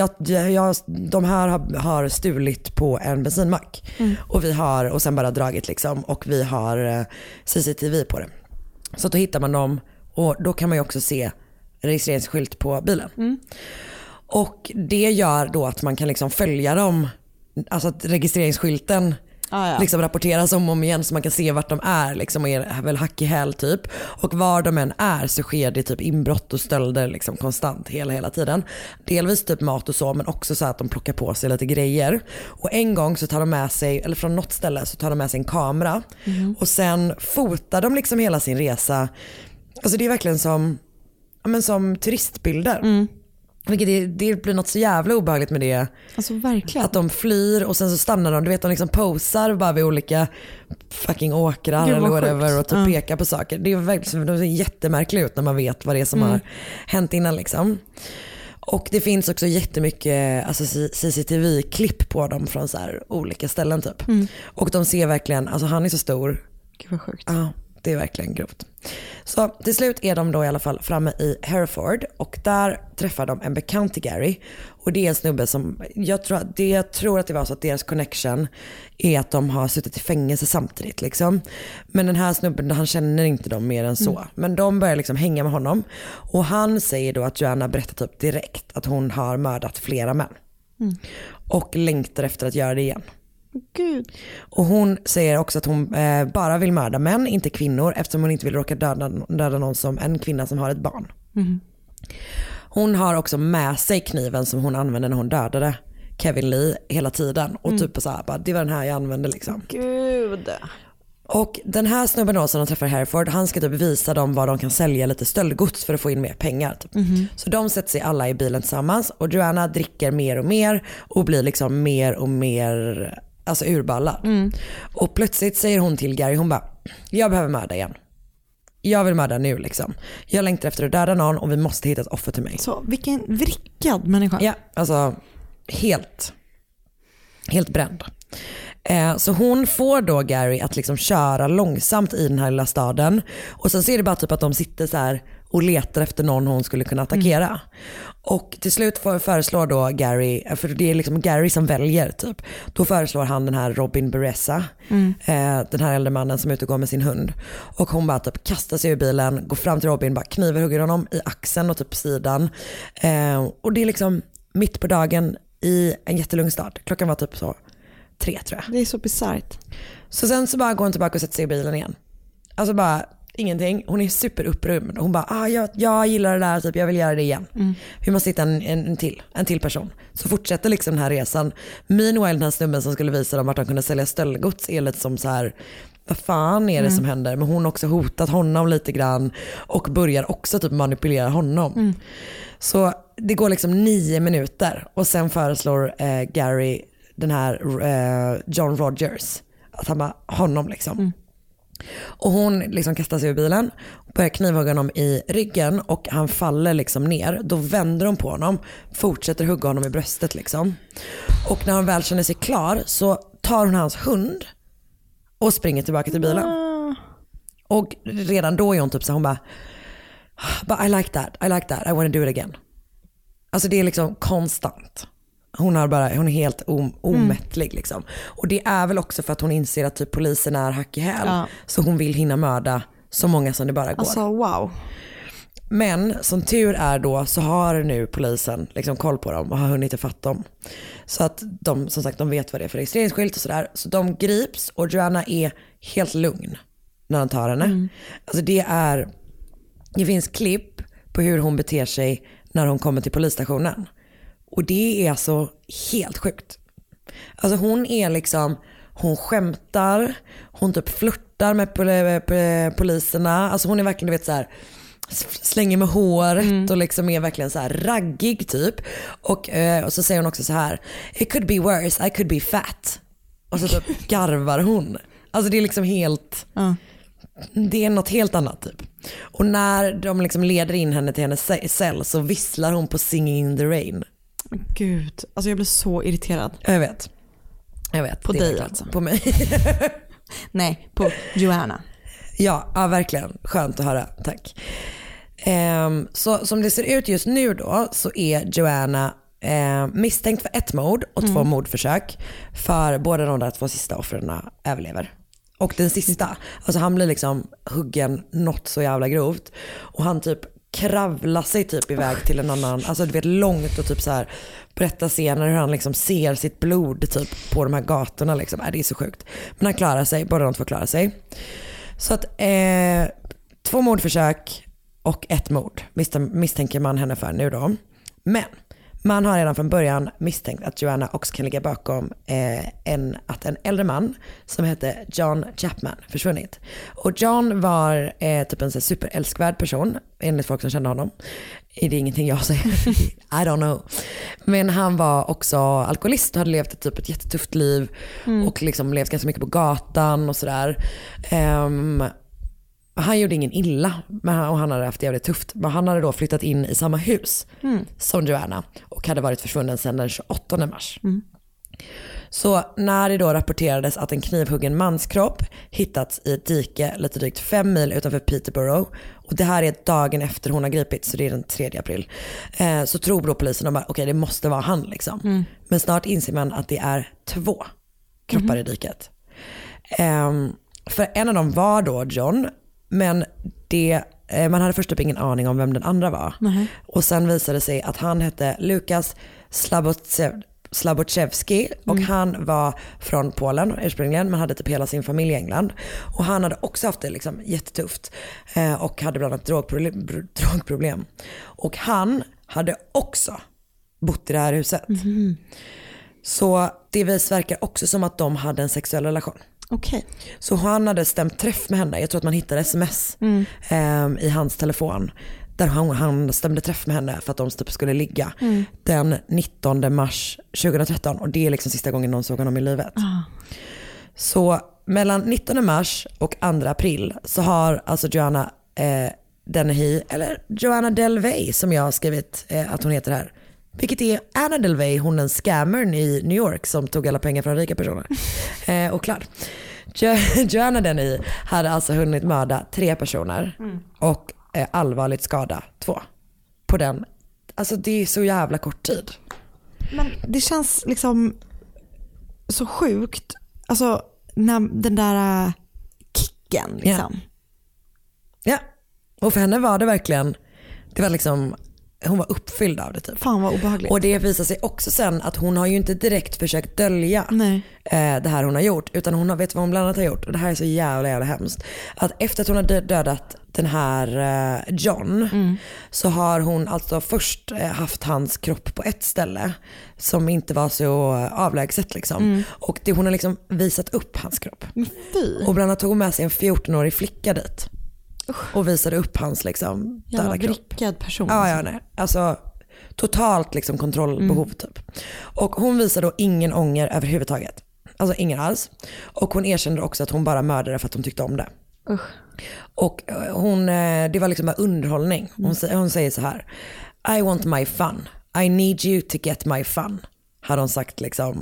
de här har stulit på en bensinmack och vi har, och sen bara dragit liksom, och vi har CCTV på det. Så då hittar man dem och då kan man ju också se registreringsskylt på bilen. Och det gör då att man kan liksom följa dem, alltså att registreringsskylten liksom rapporteras om och om igen så man kan se vart de är liksom, och är väl hack i häl typ. Och var de än är så sker det typ inbrott och stölder liksom konstant hela tiden. Delvis typ mat och så, men också så att de plockar på sig lite grejer. Och en gång så tar de med sig, eller från något ställe så tar de med sig en kamera och sen fotar de liksom hela sin resa. Alltså det är verkligen som turistbilder. Vilket det blir något så jävla obehagligt med det. Alltså verkligen. Att de flyr och sen så stannar de. Du vet, de liksom posar bara vid olika fucking åkrar eller whatever och typ pekar på saker. Det är verkligen, de ser jättemärkligt ut när man vet vad det är som har hänt innan liksom. Och det finns också jättemycket alltså CCTV-klipp på dem från så här olika ställen typ. Och de ser verkligen, alltså han är så stor. Gud vad sjukt. Ja, det är verkligen grovt. Så till slut är de då i alla fall framme i Hereford och där träffar de en bekant till Gary. Och det är en snubbe som, jag tror att det var så att deras connection är att de har suttit i fängelse samtidigt liksom. Men den här snubben, han känner inte dem mer än så. Men de börjar liksom hänga med honom. Och han säger då att Joanna berättar typ direkt att hon har mördat flera män. Och längtar efter att göra det igen. Gud. Och hon säger också att hon bara vill mörda män, inte kvinnor, eftersom hon inte vill råka döda någon som en kvinna som har ett barn. Hon har också med sig kniven som hon använde när hon dödade Kevin Lee hela tiden. Och typ så här, bara, det var den här jag använde liksom. Gud. Och den här snubben då som de träffar i Hereford, han ska typ visa dem var de kan sälja lite stöldgods för att få in mer pengar typ. Så de sätter sig alla i bilen tillsammans och Joanna dricker mer och mer och blir liksom mer och mer alltså urballad. Och plötsligt säger hon till Gary, hon bara, jag behöver mörda igen. Jag vill mörda nu liksom. Jag längtar efter att döda någon och vi måste hitta ett offer till mig. Så vilken vrickad människa. Ja, alltså helt bränd. Så hon får då Gary att liksom köra långsamt i den här lilla staden. Och sen ser det bara typ att de sitter så här och letar efter någon hon skulle kunna attackera. Och till slut föreslår då Gary, för det är liksom Gary som väljer typ. Då föreslår han den här Robin Beressa, den här äldre mannen som är ute och går med sin hund. Och hon bara typ kastar sig ur bilen, går fram till Robin, bara kniver hugger honom i axeln och typ sidan. Och det är liksom mitt på dagen i en jättelugn stad. Klockan var typ så 3 tror jag. Det är så bizarrt. Så sen så bara går hon tillbaka och sätter sig i bilen igen. Alltså bara ingenting. Hon är superupprymd. Hon bara, jag gillar det där, typ, jag vill göra det igen. Vi måste hitta en till person. Så fortsätter liksom den här resan. Meanwhile, den här snubben som skulle visa dem vart de kunde sälja stöldgods är lite som så här, vad fan är det som händer? Men hon har också hotat honom lite grann och börjar också typ manipulera honom. Så det går liksom 9 minuter och sen föreslår Gary den här John Rogers att han bara, honom liksom. Och hon liksom kastar sig ur bilen, börjar knivhugga honom i ryggen och han faller liksom ner. Då vänder de på honom, fortsätter hugga honom i bröstet liksom. Och när hon väl känner sig klar så tar hon hans hund och springer tillbaka till bilen. Och redan då är hon typ så hon bara, but I like that, I want to do it again. Alltså det är liksom konstant. Hon är helt omättlig liksom. Och det är väl också för att hon inser att typ polisen är hack i häl. Ja. Så hon vill hinna mörda så många som det bara går. Alltså wow. Men som tur är då så har nu polisen liksom koll på dem och har hunnit ifatt dem. Så att de, som sagt, de vet vad det är för registreringsskylt och sådär. Så de grips och Joanna är helt lugn när han tar henne. Alltså det finns klipp på hur hon beter sig när hon kommer till polisstationen. Och det är alltså helt sjukt. Alltså hon är liksom, hon skämtar, hon typ flirtar med poliserna. Alltså hon är verkligen, du vet så här, slänger med håret och liksom är verkligen så här raggig typ. Och så säger hon också så här: it could be worse, I could be fat. Och så typ garvar hon. Alltså det är liksom helt, det är något helt annat typ. Och när de liksom leder in henne till hennes cell så visslar hon på Singing in the Rain. Gud, alltså jag blir så irriterad. Jag vet. På det dig alltså? På mig. Nej, på Joanna. Ja, verkligen. Skönt att höra. Tack. Så som det ser ut just nu då så är Joanna misstänkt för 1 mord och 2 mordförsök. För båda de där 2 sista offren överlever. Och den sista, alltså han blir liksom huggen något så jävla grovt. Och han typ kravlar sig typ iväg till en annan, alltså du vet långt och typ så här berättar scener hur han liksom ser sitt blod typ på de här gatorna liksom. Det är så sjukt. Men han klarar sig, båda de 2 klarar sig. Så att 2 mordförsök och 1 mord misstänker man henne för nu då. Men man har redan från början misstänkt att Joanna också kan ligga bakom att en äldre man som hette John Chapman försvunnit. Och John var typ en så superälskvärd person enligt folk som kände honom. Det är ingenting jag säger. I don't know. Men han var också alkoholist och hade levt typ ett jättetufft liv och liksom levt ganska mycket på gatan och sådär. Han gjorde ingen illa och han hade haft det jävligt tufft. Men han hade då flyttat in i samma hus som Joanna och hade varit försvunnen sedan den 28 mars. Så när det då rapporterades att en knivhuggen manskropp hittats i ett dike lite drygt 5 mil utanför Peterborough, och det här är dagen efter hon har gripits, så det är den 3 april, så tror då polisen att okej, det måste vara han liksom. Men snart inser man att det är 2 kroppar i diket. För en av dem var då John, men man hade först upp ingen aning om vem den andra var. Och sen visade det sig att han hette Lukas Slabochevski och han var från Polen ursprungligen, men hade typ hela sin familj i England. Och han hade också haft det liksom jättetufft och hade bland annat drogproblem. Och han hade också bott i det här huset. Så det verkar också som att de hade en sexuell relation. Okay. Så han hade stämt träff med henne. Jag tror att man hittade sms i hans telefon där han stämde träff med henne för att de typ skulle ligga den 19 mars 2013, och det är liksom sista gången någon såg honom i livet. Så mellan 19 mars och 2 april så har alltså Joanna Dennehy, eller Joanna Delvey som jag har skrivit att hon heter här, vilket är Anna Delvey, hon den scammern i New York som tog alla pengar från rika personer. Och klart. Joanna Dennehy hade alltså hunnit mörda 3 personer och allvarligt skada 2 på den. Alltså det är så jävla kort tid. Men det känns liksom så sjukt, alltså när den där kicken liksom. Ja, och för henne var det verkligen, det var liksom, hon var uppfylld av det typ. Fan vad obehagligt. Och det visar sig också sen att hon har ju inte direkt försökt dölja det här hon har gjort, utan hon vet vad hon bland annat har gjort, och det här är så jävla hemskt. Att efter att hon har dödat den här John, så har hon alltså först haft hans kropp på ett ställe som inte var så avlägset liksom. Och hon har liksom visat upp hans kropp. Och bland annat tog hon med sig en 14-årig flicka dit och visade upp hans liksom döda kropp. Vrickad person. Ja, nej. Alltså totalt liksom kontrollbehov typ. Och hon visade då ingen ånger överhuvudtaget. Alltså ingen alls. Och hon erkände också att hon bara mördade för att hon tyckte om det. Och det var liksom bara underhållning. Hon säger så här: I want my fun. I need you to get my fun. Hade hon sagt liksom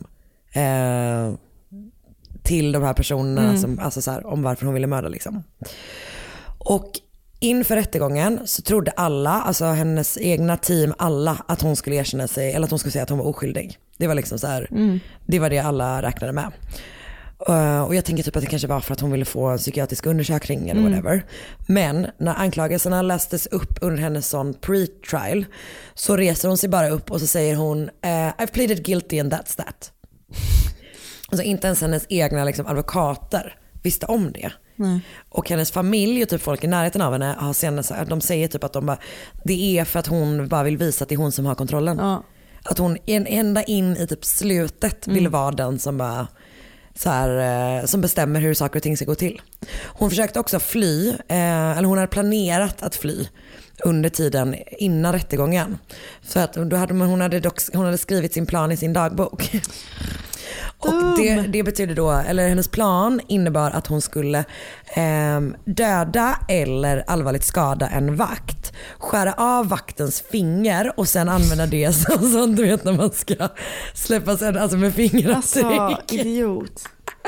till de här personerna som, alltså så här, om varför hon ville mörda liksom. Och inför rättegången så trodde alla, alltså hennes egna team, alla, att hon skulle erkänna sig, eller att hon skulle säga att hon var oskyldig. Det var liksom så här, det var det alla räknade med. Och jag tänker typ att det kanske var för att hon ville få en psykiatrisk undersökning eller whatever. Men när anklagelserna lästes upp under hennes sån pre-trial så reser hon sig bara upp och så säger hon I've pleaded guilty and that's that. Alltså inte ens hennes egna liksom advokater visste om det. Och hennes familj och typ folk i närheten av henne har senare, de säger typ att det är för att hon bara vill visa att det är hon som har kontrollen. Att hon ända in i typ slutet ville vara den som bara så här, som bestämmer hur saker och ting ska gå till. Hon försökte också fly, eller hon hade planerat att fly under tiden innan rättegången. Så att då hade hon hade skrivit sin plan i sin dagbok. Och det betyder då, eller hennes plan innebar att hon skulle döda eller allvarligt skada en vakt, skära av vaktens finger och sen använda det som du vet när man ska släppa sen, alltså med fingeravtryck. Alltså, idiot.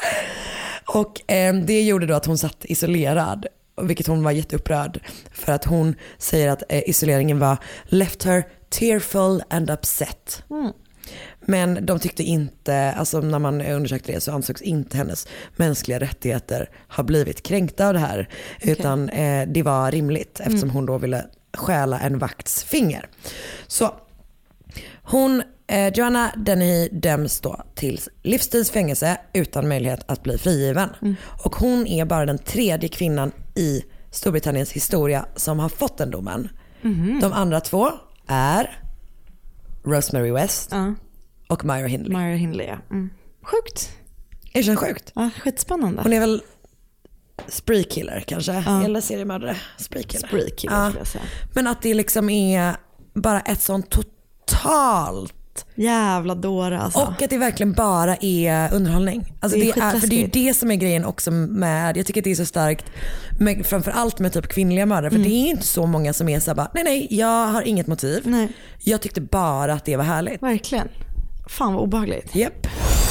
Och det gjorde då att hon satt isolerad, vilket hon var jätteupprörd för att hon säger att isoleringen var left her tearful and upset. Men de tyckte inte, alltså när man undersökte det så ansågs inte hennes mänskliga rättigheter ha blivit kränkta av det här. Utan det var rimligt eftersom hon då ville stjäla en vakts finger. Så hon, Joanna Dennehy, döms då till livstidsfängelse utan möjlighet att bli frigiven. Och hon är bara den tredje kvinnan i Storbritanniens historia som har fått den domen. De andra två är Rosemary West och Myra Hindley. Myra Hindley, ja. Sjukt. Är det sjukt? Ja, skitspännande. Hon är väl spree killer kanske, eller seriemördare. Spree killer skulle jag säga. Men att det liksom är bara ett sånt totalt jävla dåre alltså. Och att det verkligen bara är underhållning. Alltså det är, för det är ju det som är grejen också med, jag tycker att det är så starkt med, framförallt med typ kvinnliga mördare, för det är inte så många som är så bara, nej jag har inget motiv. Nej. Jag tyckte bara att det var härligt. Verkligen. Fan vad obehagligt. Japp.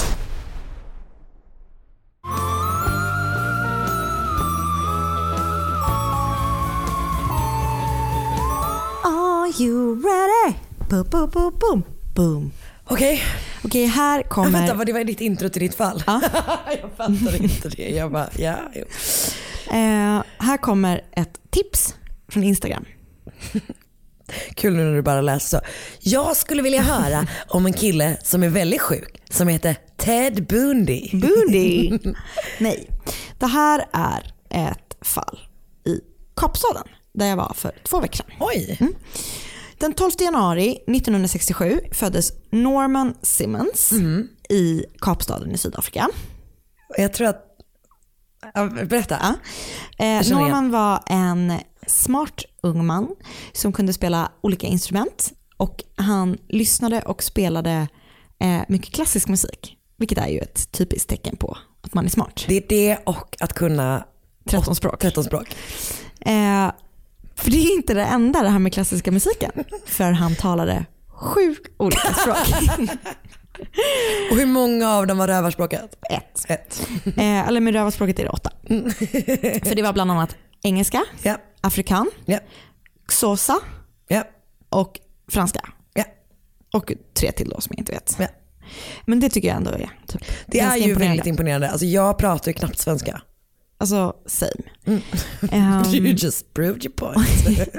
Are you ready? Boom, boom, boom, boom, boom. Okej, här kommer... vänta, vad det var ditt intro till ditt fall? Ja. Jag fattar inte det. Jag bara, jo. Här kommer ett tips från Instagram. Kul nu när du bara läser så. Jag skulle vilja höra om en kille som är väldigt sjuk, som heter Ted Bundy. Bundy? Nej, det här är ett fall i Kapstaden där jag var för 2 veckor sedan. Oj. Den 12 januari 1967 föddes Norman Simmons i Kapstaden i Sydafrika. Jag tror att... Berätta. Norman var en smart ung man som kunde spela olika instrument och han lyssnade och spelade mycket klassisk musik, vilket är ju ett typiskt tecken på att man är smart. Det är det och att kunna 13 språk. 13 språk. För det är inte det enda det här med klassiska musiken, för han talade 7 olika språk. Och hur många av dem var rövarspråket? 1. Eller med rövarspråket är det 8. För det var bland annat engelska, afrikan, xhosa och franska. Och 3 till då som jag inte vet. Men det tycker jag ändå är typ, det är ju väldigt imponerande. Alltså jag pratar ju knappt svenska. Alltså same. You just proved your point.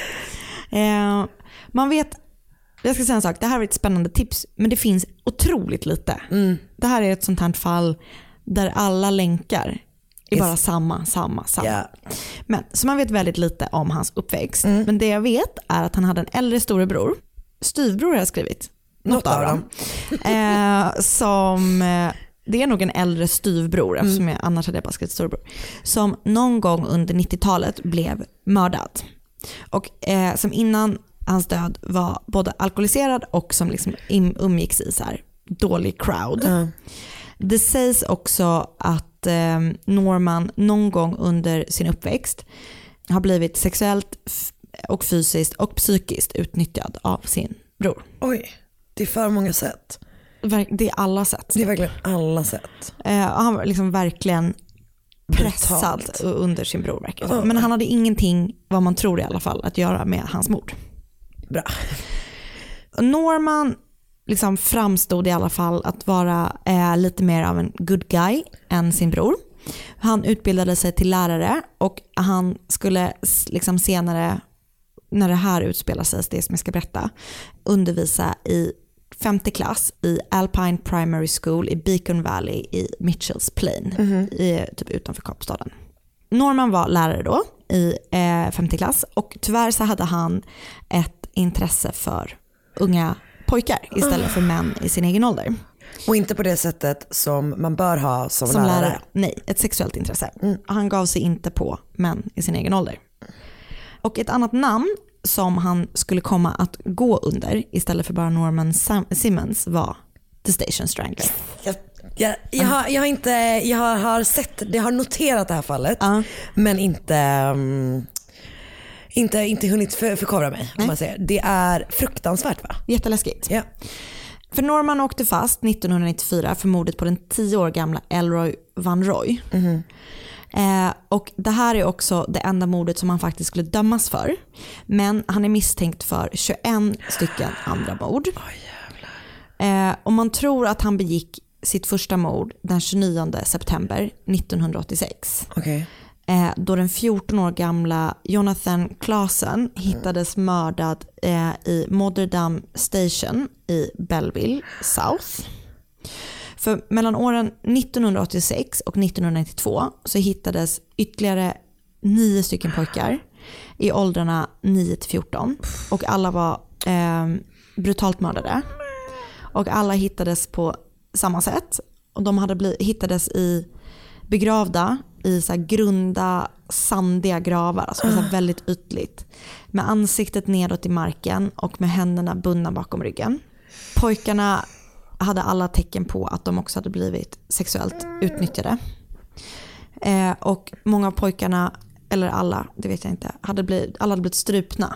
Man vet, jag ska säga en sak, det här är ett spännande tips, men det finns otroligt lite. Det här är ett sånt här fall där alla länkar Det är bara samma. Yeah. Men så man vet väldigt lite om hans uppväxt. Men det jag vet är att han hade en äldre storebror. Styvbror har jag skrivit. Något av dem. Det är nog en äldre styvbror, eftersom annars hade jag bara skrivit storebror. Som någon gång under 90-talet blev mördad. Och som innan hans död var både alkoholiserad och som liksom umgicks i så här dålig crowd. Det sägs också att Norman någon gång under sin uppväxt har blivit sexuellt och fysiskt och psykiskt utnyttjad av sin bror. Oj, det är för många sätt. Det är alla sätt. Det är verkligen alla sätt. Han var liksom verkligen pressad under sin bror. Verkligen. Men han hade ingenting, vad man tror i alla fall, att göra med hans mord. Bra. Norman liksom framstod i alla fall att vara lite mer av en good guy än sin bror. Han utbildade sig till lärare och han skulle liksom senare, när det här utspelar sig, det som jag ska berätta, undervisa i 5:e klass i Alpine Primary School i Beacon Valley i Mitchells Plain, typ utanför Kapstaden. Norman var lärare då i 5:e klass och tyvärr så hade han ett intresse för unga pojkar istället för män i sin egen ålder. Och inte på det sättet som man bör ha som lärare. Nej, ett sexuellt intresse. Han gav sig inte på män i sin egen ålder. Och ett annat namn som han skulle komma att gå under istället för bara Norman Simmons var The Station Strangler. Jag har sett, jag har noterat det här fallet, men inte hunnit förkovra mig, om man säger. Det är fruktansvärt, va? Jätteläskigt. Ja. För Norman åkte fast 1994 för mordet på den 10 år gamla Elroy Van Roy. Och det här är också det enda mordet som han faktiskt skulle dömas för. Men han är misstänkt för 21 stycken andra mord. Och man tror att han begick sitt första mord den 29 september 1986. Okay. Då den 14 år gamla Jonathan Claesen hittades mördad i Modderdam Station i Belleville South. För mellan åren 1986 och 1992 så hittades ytterligare 9 stycken pojkar i åldrarna 9-14 och alla var brutalt mördade. Och alla hittades på samma sätt och de hittades begravda i så här grunda, sandiga gravar, alltså så här väldigt ytligt, med ansiktet nedåt i marken och med händerna bundna bakom ryggen. Pojkarna hade alla tecken på att de också hade blivit sexuellt utnyttjade. Och många av pojkarna, eller alla, det vet jag inte, alla hade blivit strupna.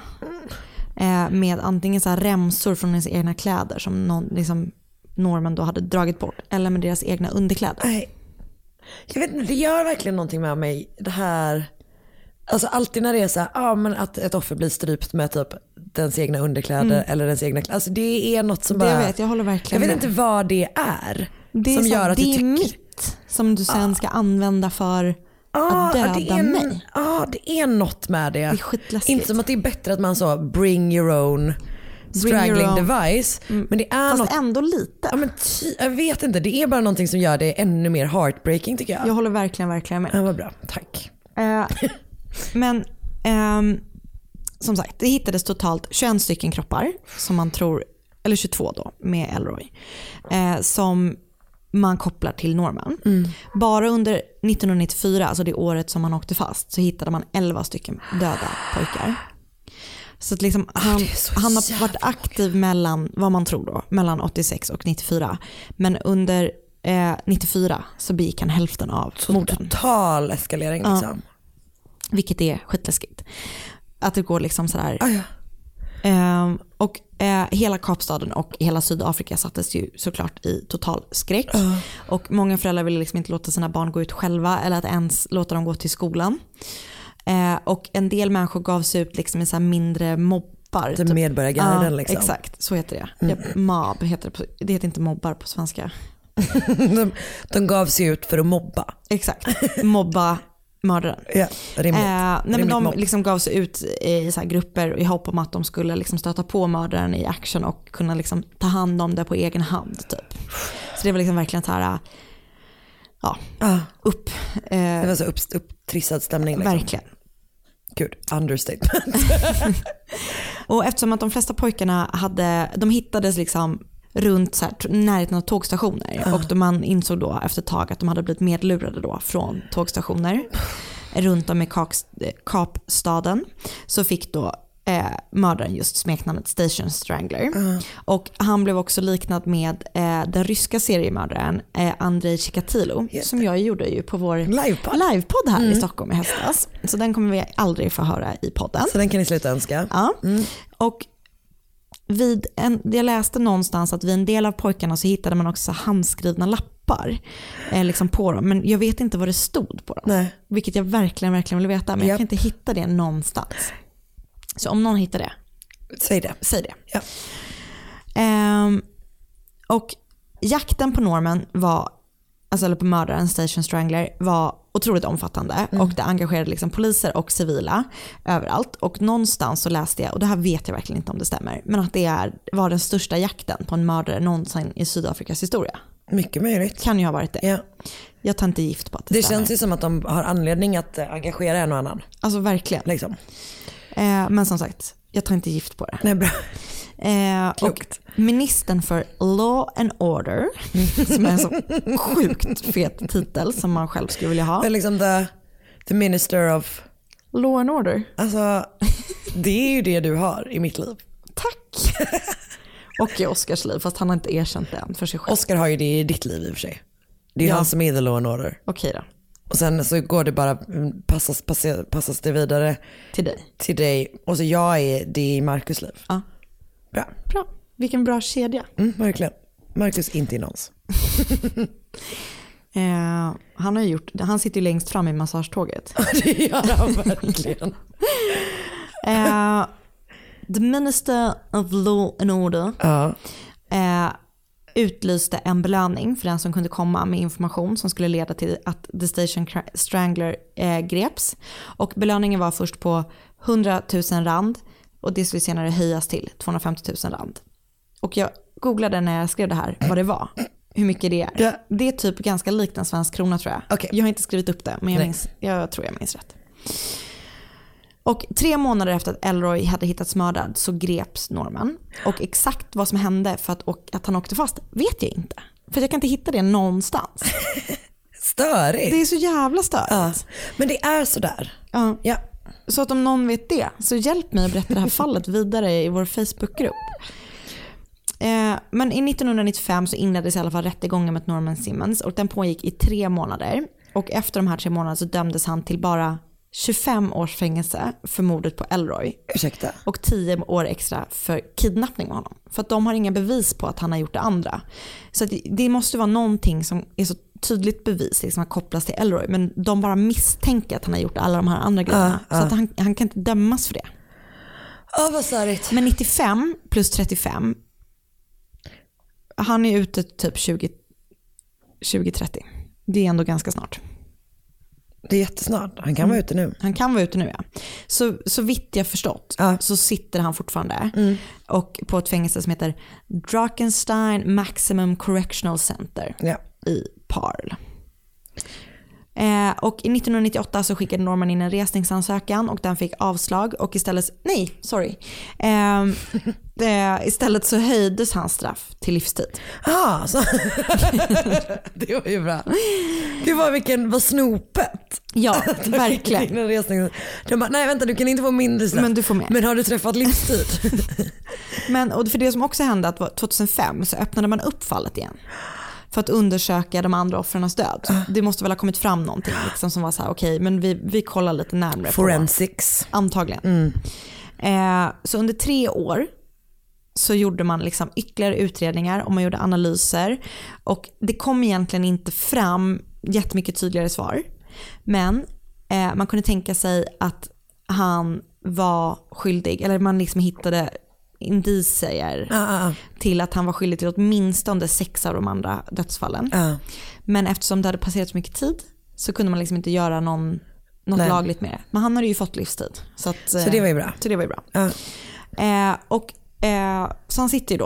Med antingen så här remsor från deras egna kläder som Norman då hade dragit bort, eller med deras egna underkläder. Nej. Jag vet inte, det gör verkligen någonting med mig, det här. Alltså alltid när det är så här, men att ett offer blir strypt med typ dens egna underkläder eller dens egna kläder. Alltså det är något som bara... Jag håller verkligen Jag vet inte vad det är det som är gör att det du tycker... mitt som du sen ska använda för att döda mig. Det är något med det. Det är skitläskigt. Inte som att det är bättre att man så bring your own strangling device. Men det är fast något... ändå lite. Ja, men jag vet inte, det är bara någonting som gör det ännu mer heartbreaking, tycker jag. Jag håller verkligen med. Ja, vad bra, tack. Men som sagt, det hittades totalt 21 stycken kroppar som man tror, eller 22 då med Elroy, som man kopplar till Norman. Bara under 1994, alltså det året som han åkte fast, så hittade man 11 stycken döda pojkar. Så att liksom han har varit aktiv mellan, vad man tror då, mellan 86 och 94. Men under 94 så begick han hälften av morden. Total eskalering liksom. Vilket är skitläskigt. Att det går liksom sådär. Och hela Kapstaden och hela Sydafrika sattes ju såklart i total skräck. Och många föräldrar ville liksom inte låta sina barn gå ut själva eller att ens låta dem gå till skolan. Och en del människor gav sig ut liksom i så här mindre mobbar. Typ medborgargarden liksom. Exakt, så heter det. Mob heter det. Det heter inte mobbar på svenska. de gav sig ut för att mobba. Exakt, mobba mördaren. Ja, rimligt. Men de liksom gav sig ut i så här grupper i hopp om att de skulle liksom stöta på mördaren i action och kunna liksom ta hand om det på egen hand typ. Så det var liksom verkligen så här upp. Det var så upptrissad stämning. Liksom. Verkligen. Gud, understatement. Och eftersom att de flesta pojkarna de hittades liksom runt så här, närheten av tågstationer och man insåg då efter ett tag att de hade blivit medlurade då från tågstationer runt om i Kapstaden, så fick då mördaren just smeknamnet Station Strangler. Och han blev också liknad med den ryska seriemördaren Andrei Chikatilo, som jag gjorde ju på vår livepodd här i Stockholm i höstas. Så den kommer vi aldrig få höra i podden. Så den kan ni sluta önska. Ja. Och jag läste någonstans att vid en del av pojkarna så hittade man också handskrivna lappar liksom på dem. Men jag vet inte vad det stod på dem. Nej. Vilket jag verkligen vill veta. Men jag kan inte hitta det någonstans. Så om någon hittar det, säg det. Ja. Och jakten på Norman eller på mördaren Station Strangler var otroligt omfattande och det engagerade liksom poliser och civila överallt. Och någonstans så läste jag, och det här vet jag verkligen inte om det stämmer, men att det var den största jakten på en mördare någonsin i Sydafrikas historia. Mycket möjligt. Kan ju ha varit det. Ja. Jag tar inte gift på att det känns ju som att de har anledning att engagera en och annan. Alltså verkligen. Liksom. Men som sagt, jag tar inte gift på det. Nej, bra. Och ministern för Law and Order, som är en så sjukt fet titel som man själv skulle vilja ha. Det är liksom the minister of Law and Order. Alltså, det är ju det du har i mitt liv. Tack. Och i Oscars liv, fast han har inte erkänt det än för sig själv. Oscar har ju det i ditt liv i och för sig. Det är ju han som är the Law and Order. Okej då. Och sen så går det bara, passas det vidare till dig. Och så jag är det i Marcus liv. Ja. Bra. Vilken bra kedja. Verkligen. Marcus inte i någons. Han sitter ju längst fram i massagetåget. Det gör han verkligen. The Minister of Law and Order utlyste en belöning för den som kunde komma med information som skulle leda till att The Station Strangler greps. Och belöningen var först på 100 000 rand och det skulle senare höjas till 250 000 rand. Och jag googlade när jag skrev det här vad det var, hur mycket det är. Ja. Det är typ ganska likt en svensk krona tror jag. Okay. Jag har inte skrivit upp det, men jag tror jag minns rätt. Och 3 månader efter att Elroy hade hittats mördad så greps Norman. Och exakt vad som hände för att han åkte fast vet jag inte. För jag kan inte hitta det någonstans. Störigt. Det är så jävla störigt. Ja. Men det är sådär. Ja. Så att om någon vet det, så hjälp mig att berätta det här fallet vidare i vår Facebookgrupp. Men i 1995 så inleddes i alla fall rättegången mot Norman Simmons och den pågick i 3 månader. Och efter de här 3 månaderna så dömdes han till bara 25 års fängelse för mordet på Elroy. Ursäkta. Och 10 år extra för kidnappning av honom. För att de har inga bevis på att han har gjort det andra. Så att det måste vara någonting som är så tydligt bevis liksom, att kopplas till Elroy. Men de bara misstänker att han har gjort alla de här andra grejerna. Så att han kan inte dömas för det. Vad särligt. Men 95 plus 35. Han är ute typ 2030. Det är ändå ganska snart. Det är jättesnart. Han kan vara ute nu. Han kan vara ute nu, ja. Så vitt jag förstått så sitter han fortfarande och på ett fängelse som heter Drakenstein Maximum Correctional Center i Parl. Och i 1998 så skickade Norman in en resningsansökan och den fick avslag och istället istället så höjdes hans straff till livstid. Så. Det var ju bra. Gud vad snopet. Ja, verkligen. De bara, nej vänta, du kan inte få mindre straff. Men du får mer. Men har du träffat livstid? Och för det som också hände att 2005 så öppnade man upp fallet igen. För att undersöka de andra offrens död. Det måste väl ha kommit fram någonting liksom, som var så här, okej, men vi kollar lite närmare. Forensics. På antagligen. Så under 3 år så gjorde man liksom ytterligare utredningar och man gjorde analyser. Och det kom egentligen inte fram jättemycket tydligare svar. Men man kunde tänka sig att han var skyldig, eller man liksom hittade indicier till att han var skyldig till åtminstone 6 av de andra dödsfallen. Men eftersom det hade passerat så mycket tid så kunde man liksom inte göra något lagligt med det. Men han hade ju fått livstid. Så det var ju bra. Så han sitter ju då där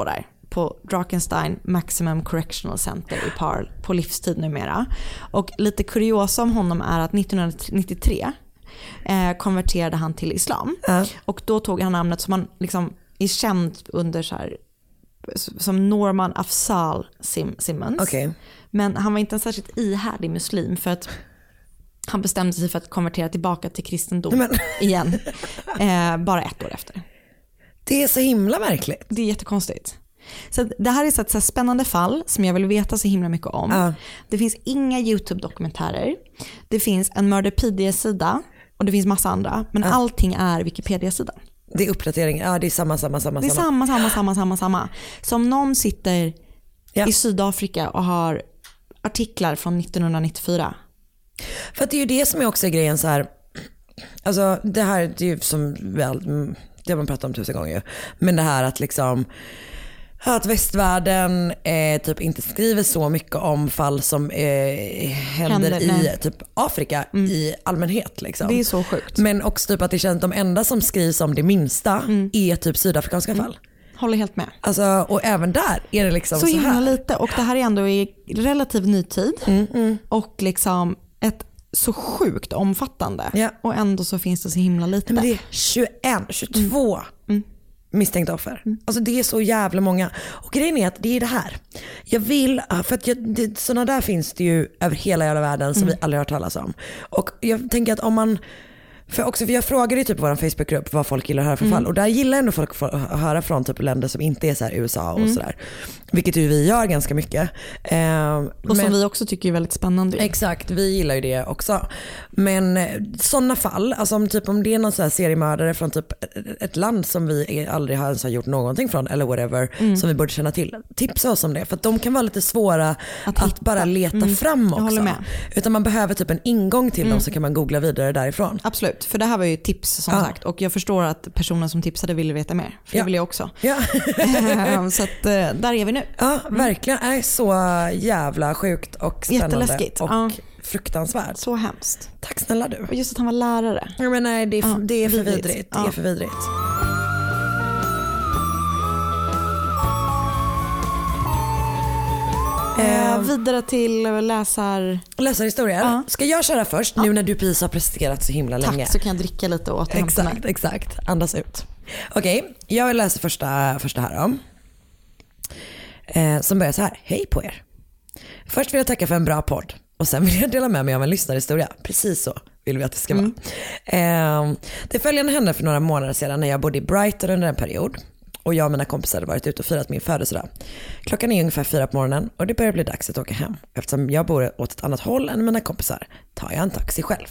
på Drakenstein Maximum Correctional Center i Pearl på livstid numera. Och lite kuriosa om honom är att 1993 konverterade han till islam. Och då tog han namnet som han liksom är känd under så här, som Norman Afzal Simmons. Okay. Men han var inte en särskilt ihärdig muslim för att han bestämde sig för att konvertera tillbaka till kristendom igen. Bara 1 år efter. Det är så himla märkligt. Det är jättekonstigt. Så det här är ett så spännande fall som jag vill veta så himla mycket om. Det finns inga YouTube-dokumentärer. Det finns en Murderpedia-sida och det finns massa andra. Men allting är Wikipedia-sidan. Det är uppdatering. Ja, det är samma. Det är samma. Så om någon sitter i Sydafrika och har artiklar från 1994. För att det är ju det som är också grejen så här. Alltså det här det är ju som det har man pratat om 1000 gånger. Men det här att liksom att västvärlden typ inte skriver så mycket om fall som händer i typ Afrika i allmänhet liksom. Det är så sjukt. Men också typ att det känns de enda som skrivs om det minsta är typ sydafrikanska fall. Håller helt med. Alltså, och även där är det liksom så här. himla lite. Och det här är ändå i relativt ny tid. Och liksom ett så sjukt omfattande. Och ändå så finns det så himla lite. Men det är 22 misstänkta offer. Alltså det är så jävla många. Och grejen är att det är det här. Jag vill, för att sådana där finns det ju över hela jävla världen som vi aldrig har hört talas om. Och jag tänker att om man för jag frågade ju typ på vår Facebookgrupp vad folk gillar att höra för fall. Och där gillar ändå folk att höra från typ länder som inte är så här USA och sådär. Vilket ju vi gör ganska mycket. Och som vi också tycker är väldigt spännande. Exakt, vi gillar ju det också. Men sådana fall, alltså om det är någon så här seriemördare från typ ett land som vi aldrig har ens gjort någonting från eller whatever som vi borde känna till. Tipsa oss om det. För att de kan vara lite svåra att bara leta fram också. Håller med. Utan man behöver typ en ingång till dem så kan man googla vidare därifrån. Absolut. För det här var ju tips som sagt. Och jag förstår att personen som tipsade ville veta mer. För det vill jag också. Så att där är vi nu. Ja, verkligen. Det är så jävla sjukt och spännande. Jätteläskigt. Och fruktansvärt. Så hemskt. Tack snälla du. Och just att han var lärare. Ja, men nej, det är för vidrigt. Det är för vidrigt. Vidare till läsarhistorier. Ska jag köra först nu när du precis har presterat så himla länge? Tack, så kan jag dricka lite och återhämta mig. Exakt. Andas ut. Okej, jag vill läsa första här då. Som börjar så här. Hej på er. Först vill jag tacka för en bra podd. Och sen vill jag dela med mig av en lyssnarhistoria. Precis så vill vi att det ska vara. Det följande hände för några månader sedan när jag bodde i Brighton under en period. Och jag och mina kompisar hade varit ute och firat min födelsedag. Klockan är ungefär 4 på morgonen och det börjar bli dags att åka hem. Eftersom jag bor åt ett annat håll än mina kompisar tar jag en taxi själv.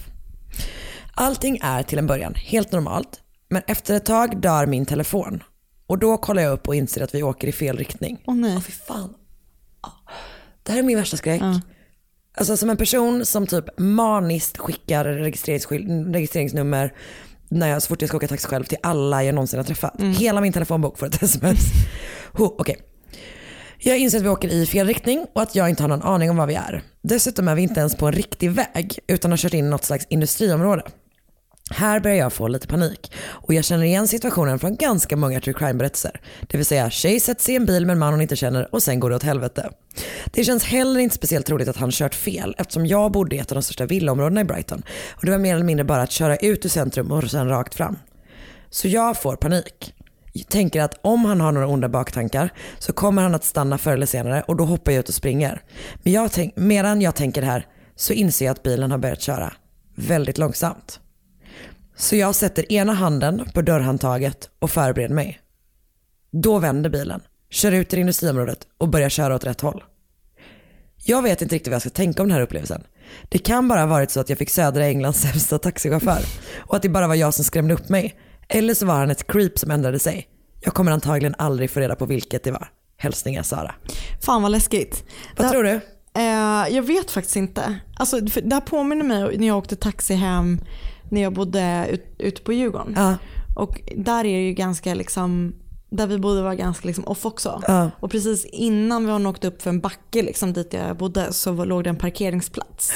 Allting är till en början helt normalt. Men efter ett tag dör min telefon. Och då kollar jag upp och inser att vi åker i fel riktning. Åh nej. Fy fan. Det här är min värsta skräck. Alltså som en person som typ maniskt skickar registreringsnummer så fort jag ska åka taxi själv till alla jag någonsin har träffat. Hela min telefonbok får ett sms. Okej. Jag inser att vi åker i fel riktning och att jag inte har någon aning om var vi är. Dessutom är vi inte ens på en riktig väg utan har kört in i något slags industriområde. Här börjar jag få lite panik och jag känner igen situationen från ganska många true crime-berättelser. Det vill säga, tjej sätts i en bil med en man hon inte känner och sen går det åt helvete. Det känns heller inte speciellt troligt att han kört fel eftersom jag bodde i ett av de största villaområdena i Brighton. Och det var mer eller mindre bara att köra ut ur centrum och sen rakt fram. Så jag får panik. Jag tänker att om han har några onda baktankar så kommer han att stanna förr eller senare och då hoppar jag ut och springer. Men medan jag tänker det här så inser jag att bilen har börjat köra väldigt långsamt. Så jag sätter ena handen på dörrhandtaget och förbereder mig. Då vänder bilen, kör ut i industriområdet och börjar köra åt rätt håll. Jag vet inte riktigt vad jag ska tänka om den här upplevelsen. Det kan bara ha varit så att jag fick södra Englands sämsta taxichaufför och att det bara var jag som skrämde upp mig. Eller så var han ett creep som ändrade sig. Jag kommer antagligen aldrig få reda på vilket det var. Hälsningar Sara. Fan vad läskigt. Vad tror du? Jag vet faktiskt inte. Alltså, det här påminner mig när jag åkte taxi hem när jag bodde ute på Djurgården. Och där är det ju ganska liksom, där vi bodde var ganska liksom off också. Och precis innan vi åkte upp för en backe liksom dit jag bodde så låg det en parkeringsplats.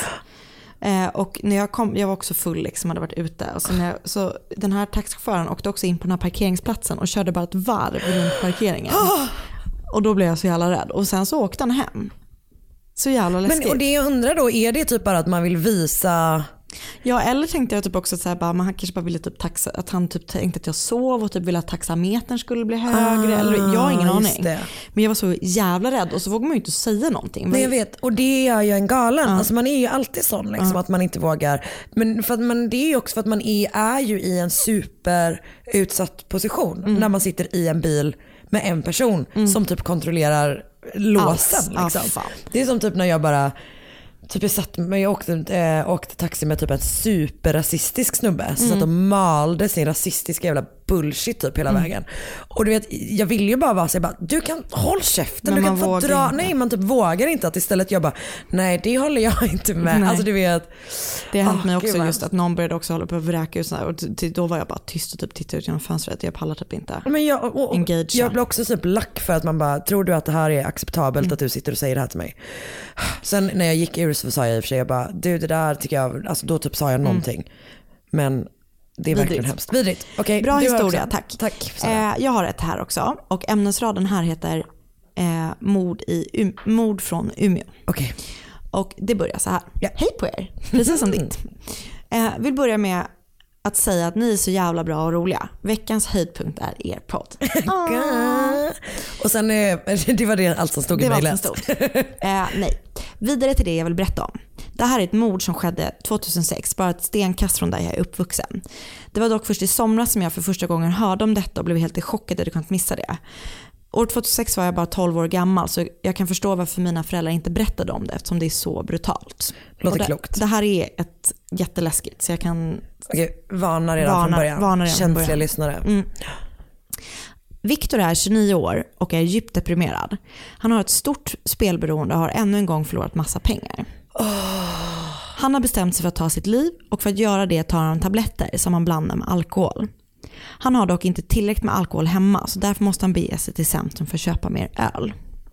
Och när jag kom, jag var också full liksom, hade varit ute och så den här taxichauffören åkte också in på den här parkeringsplatsen och körde bara ett varv runt parkeringen. Och då blev jag så jävla rädd. Och sen så åkte han hem. Så jävla läskigt. Men, och det jag undrar då, är det typ bara att man vill visa... Ja, eller tänkte jag typ också så här, bara, man kanske bara ville typ taxa, att han typ tänkte att jag sov och typ ville att taxametern skulle bli högre. Eller, jag har ingen aning. Det. Men jag var så jävla rädd och så vågar man ju inte säga någonting. Men jag vet, och det är ju en galen. Alltså man är ju alltid sån liksom, att man inte vågar. Men för att det är ju också för att man är ju i en superutsatt position när man sitter i en bil med en person som typ kontrollerar låsen. Liksom. Det är som typ när jag bara... Typ jag åkte taxi med typ en superrasistisk snubbe som satt och malde sin rasistiska jävla bullshit typ hela vägen. Och du vet, jag vill ju bara vara så jag bara, du kan håll käften, men du kan få dra. Inte. Nej, man typ vågar inte, att istället jag bara, nej det håller jag inte med. Nej. Alltså du vet. Det har hänt mig också just att någon började också hålla på att vräka ut sådär, och då var jag bara tyst och typ tittade ut genom fönstret. Jag pallar typ inte. Men jag blir också typ lack för att man bara, tror du att det här är acceptabelt att du sitter och säger det här till mig? Sen när jag gick ur så sa jag i och för sig, jag bara, du det där tycker jag, alltså då typ sa jag någonting. Men det är verkligen hemskt. Vidrigt. Okay, bra historia, tack. Jag har ett här också. Och ämnesraden här heter mord från Umeå. Okay. Och det börjar så här. Ja. Hej på er, precis som ditt. Vill börja med att säga att ni är så jävla bra och roliga. Veckans höjdpunkt är er podd. Och sen, det var det allt som stod i mejlet. Nej. Vidare till det jag vill berätta om. Det här är ett mord som skedde 2006, bara ett stenkast från där jag är uppvuxen. Det var dock först i somras som jag för första gången hörde om detta och blev helt i chock att jag kunde missa det. År 2006 var jag bara 12 år gammal, så jag kan förstå varför mina föräldrar inte berättade om det, eftersom det är så brutalt. Låter klokt. Det här är ett jätteläskigt, så jag kan... Okej, varna redan från början. Känsliga lyssnare. Viktor är 29 år och är djupt deprimerad. Han har ett stort spelberoende och har ännu en gång förlorat massa pengar. Han har bestämt sig för att ta sitt liv, och för att göra det tar han tabletter som han blandar med alkohol. Han har dock inte tillräckligt med alkohol hemma, så därför måste han bege sig till centrum för att köpa mer öl.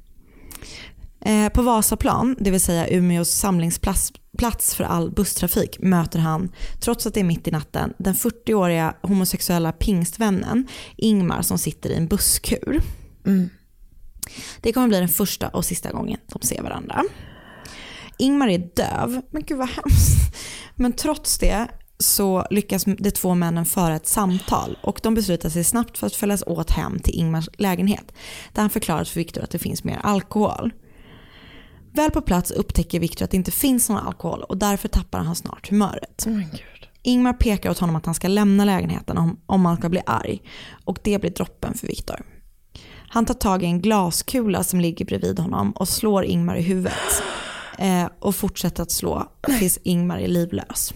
På Vasaplan, det vill säga Umeås samlingsplats för all busstrafik, möter han, trots att det är mitt i natten, den 40-åriga homosexuella pingstvännen Ingmar som sitter i en busskur. Det kommer bli den första och sista gången de ser varandra. Ingmar är döv, men gud vad hemskt. Men trots det så lyckas de två männen föra ett samtal, och de beslutar sig snabbt för att följas åt hem till Ingmars lägenhet, där han förklarar för Viktor att det finns mer alkohol. Väl på plats upptäcker Viktor att det inte finns någon alkohol, och därför tappar han snart humöret. Ingmar pekar åt honom att han ska lämna lägenheten om han ska bli arg, och det blir droppen för Viktor. Han tar tag i en glaskula som ligger bredvid honom och slår Ingmar i huvudet, och fortsätter att slå tills Ingmar är livlös.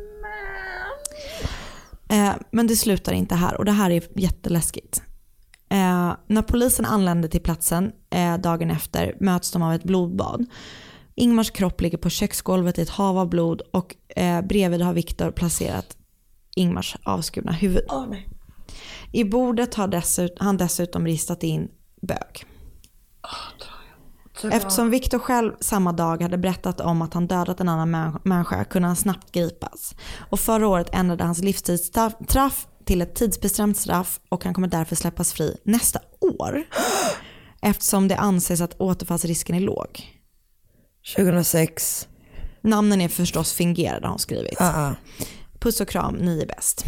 Men det slutar inte här, och det här är jätteläskigt. När polisen anländer till platsen dagen efter möts de av ett blodbad. Ingmars kropp ligger på köksgolvet i ett hav av blod, och bredvid har Viktor placerat Ingmars avskurna huvud. I bordet har han dessutom ristat in bög. Eftersom Viktor själv samma dag hade berättat om att han dödat en annan människa kunde han snabbt gripas. Och förra året ändrade hans livstidsstraff till ett tidsbestämt straff, och han kommer därför släppas fri nästa år. Eftersom det anses att återfallsrisken är låg. 2006. Namnen är förstås fingerade, har hon skrivit. Puss och kram, ni är bäst.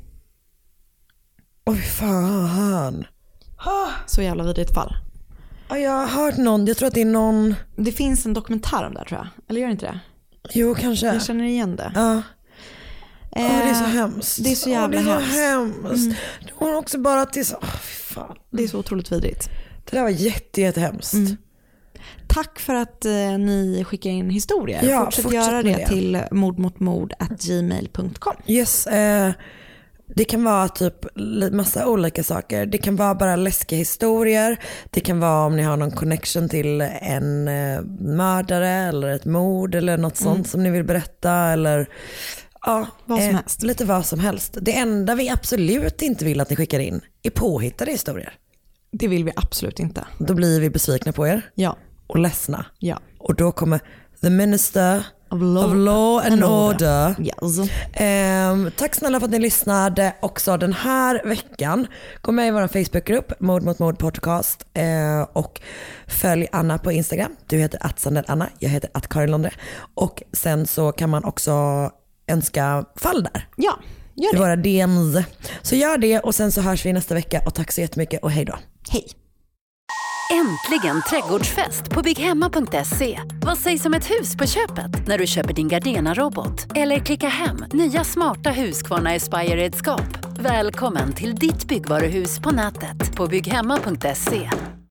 Oj fan. Så jävla vidrigt fall. Jag har hört någon, jag tror att det är någon... Det finns en dokumentär om det, tror jag. Eller gör det inte det? Jo, kanske. Jag känner igen det. Ja. Det är så hemskt. Det är så jävla hemskt. Det var också bara att det är så... fan. Det är så otroligt vidrigt. Det där var jättehemskt. Tack för att ni skickar in historier. Ja, fortsätt göra det till mordmotmord@gmail.com. Yes, det kan vara typ massa olika saker. Det kan vara bara läskiga historier. Det kan vara om ni har någon connection till en mördare eller ett mord eller något sånt som ni vill berätta, eller vad som helst. Lite vad som helst. Det enda vi absolut inte vill att ni skickar in är påhittade historier. Det vill vi absolut inte. Då blir vi besvikna på er. Ja. Och ledsna. Ja. Och då kommer the minister Of law and order. Yes. Tack snälla för att ni lyssnade också den här veckan. Gå med i vår Facebookgrupp Mord mot mord podcast och följ Anna på Instagram. Du heter @sandelanna, jag heter @karinlondre. Och sen så kan man också önska fall där. Ja, gör det. I våra DMs. Så gör det och sen så hörs vi nästa vecka och tack så jättemycket och hej då. Hej. Äntligen trädgårdsfest på bygghemma.se. Vad sägs om ett hus på köpet när du köper din Gardena-robot? Eller klicka hem nya smarta Husqvarna Aspire-redskap. Välkommen till ditt byggvaruhus på nätet på bygghemma.se.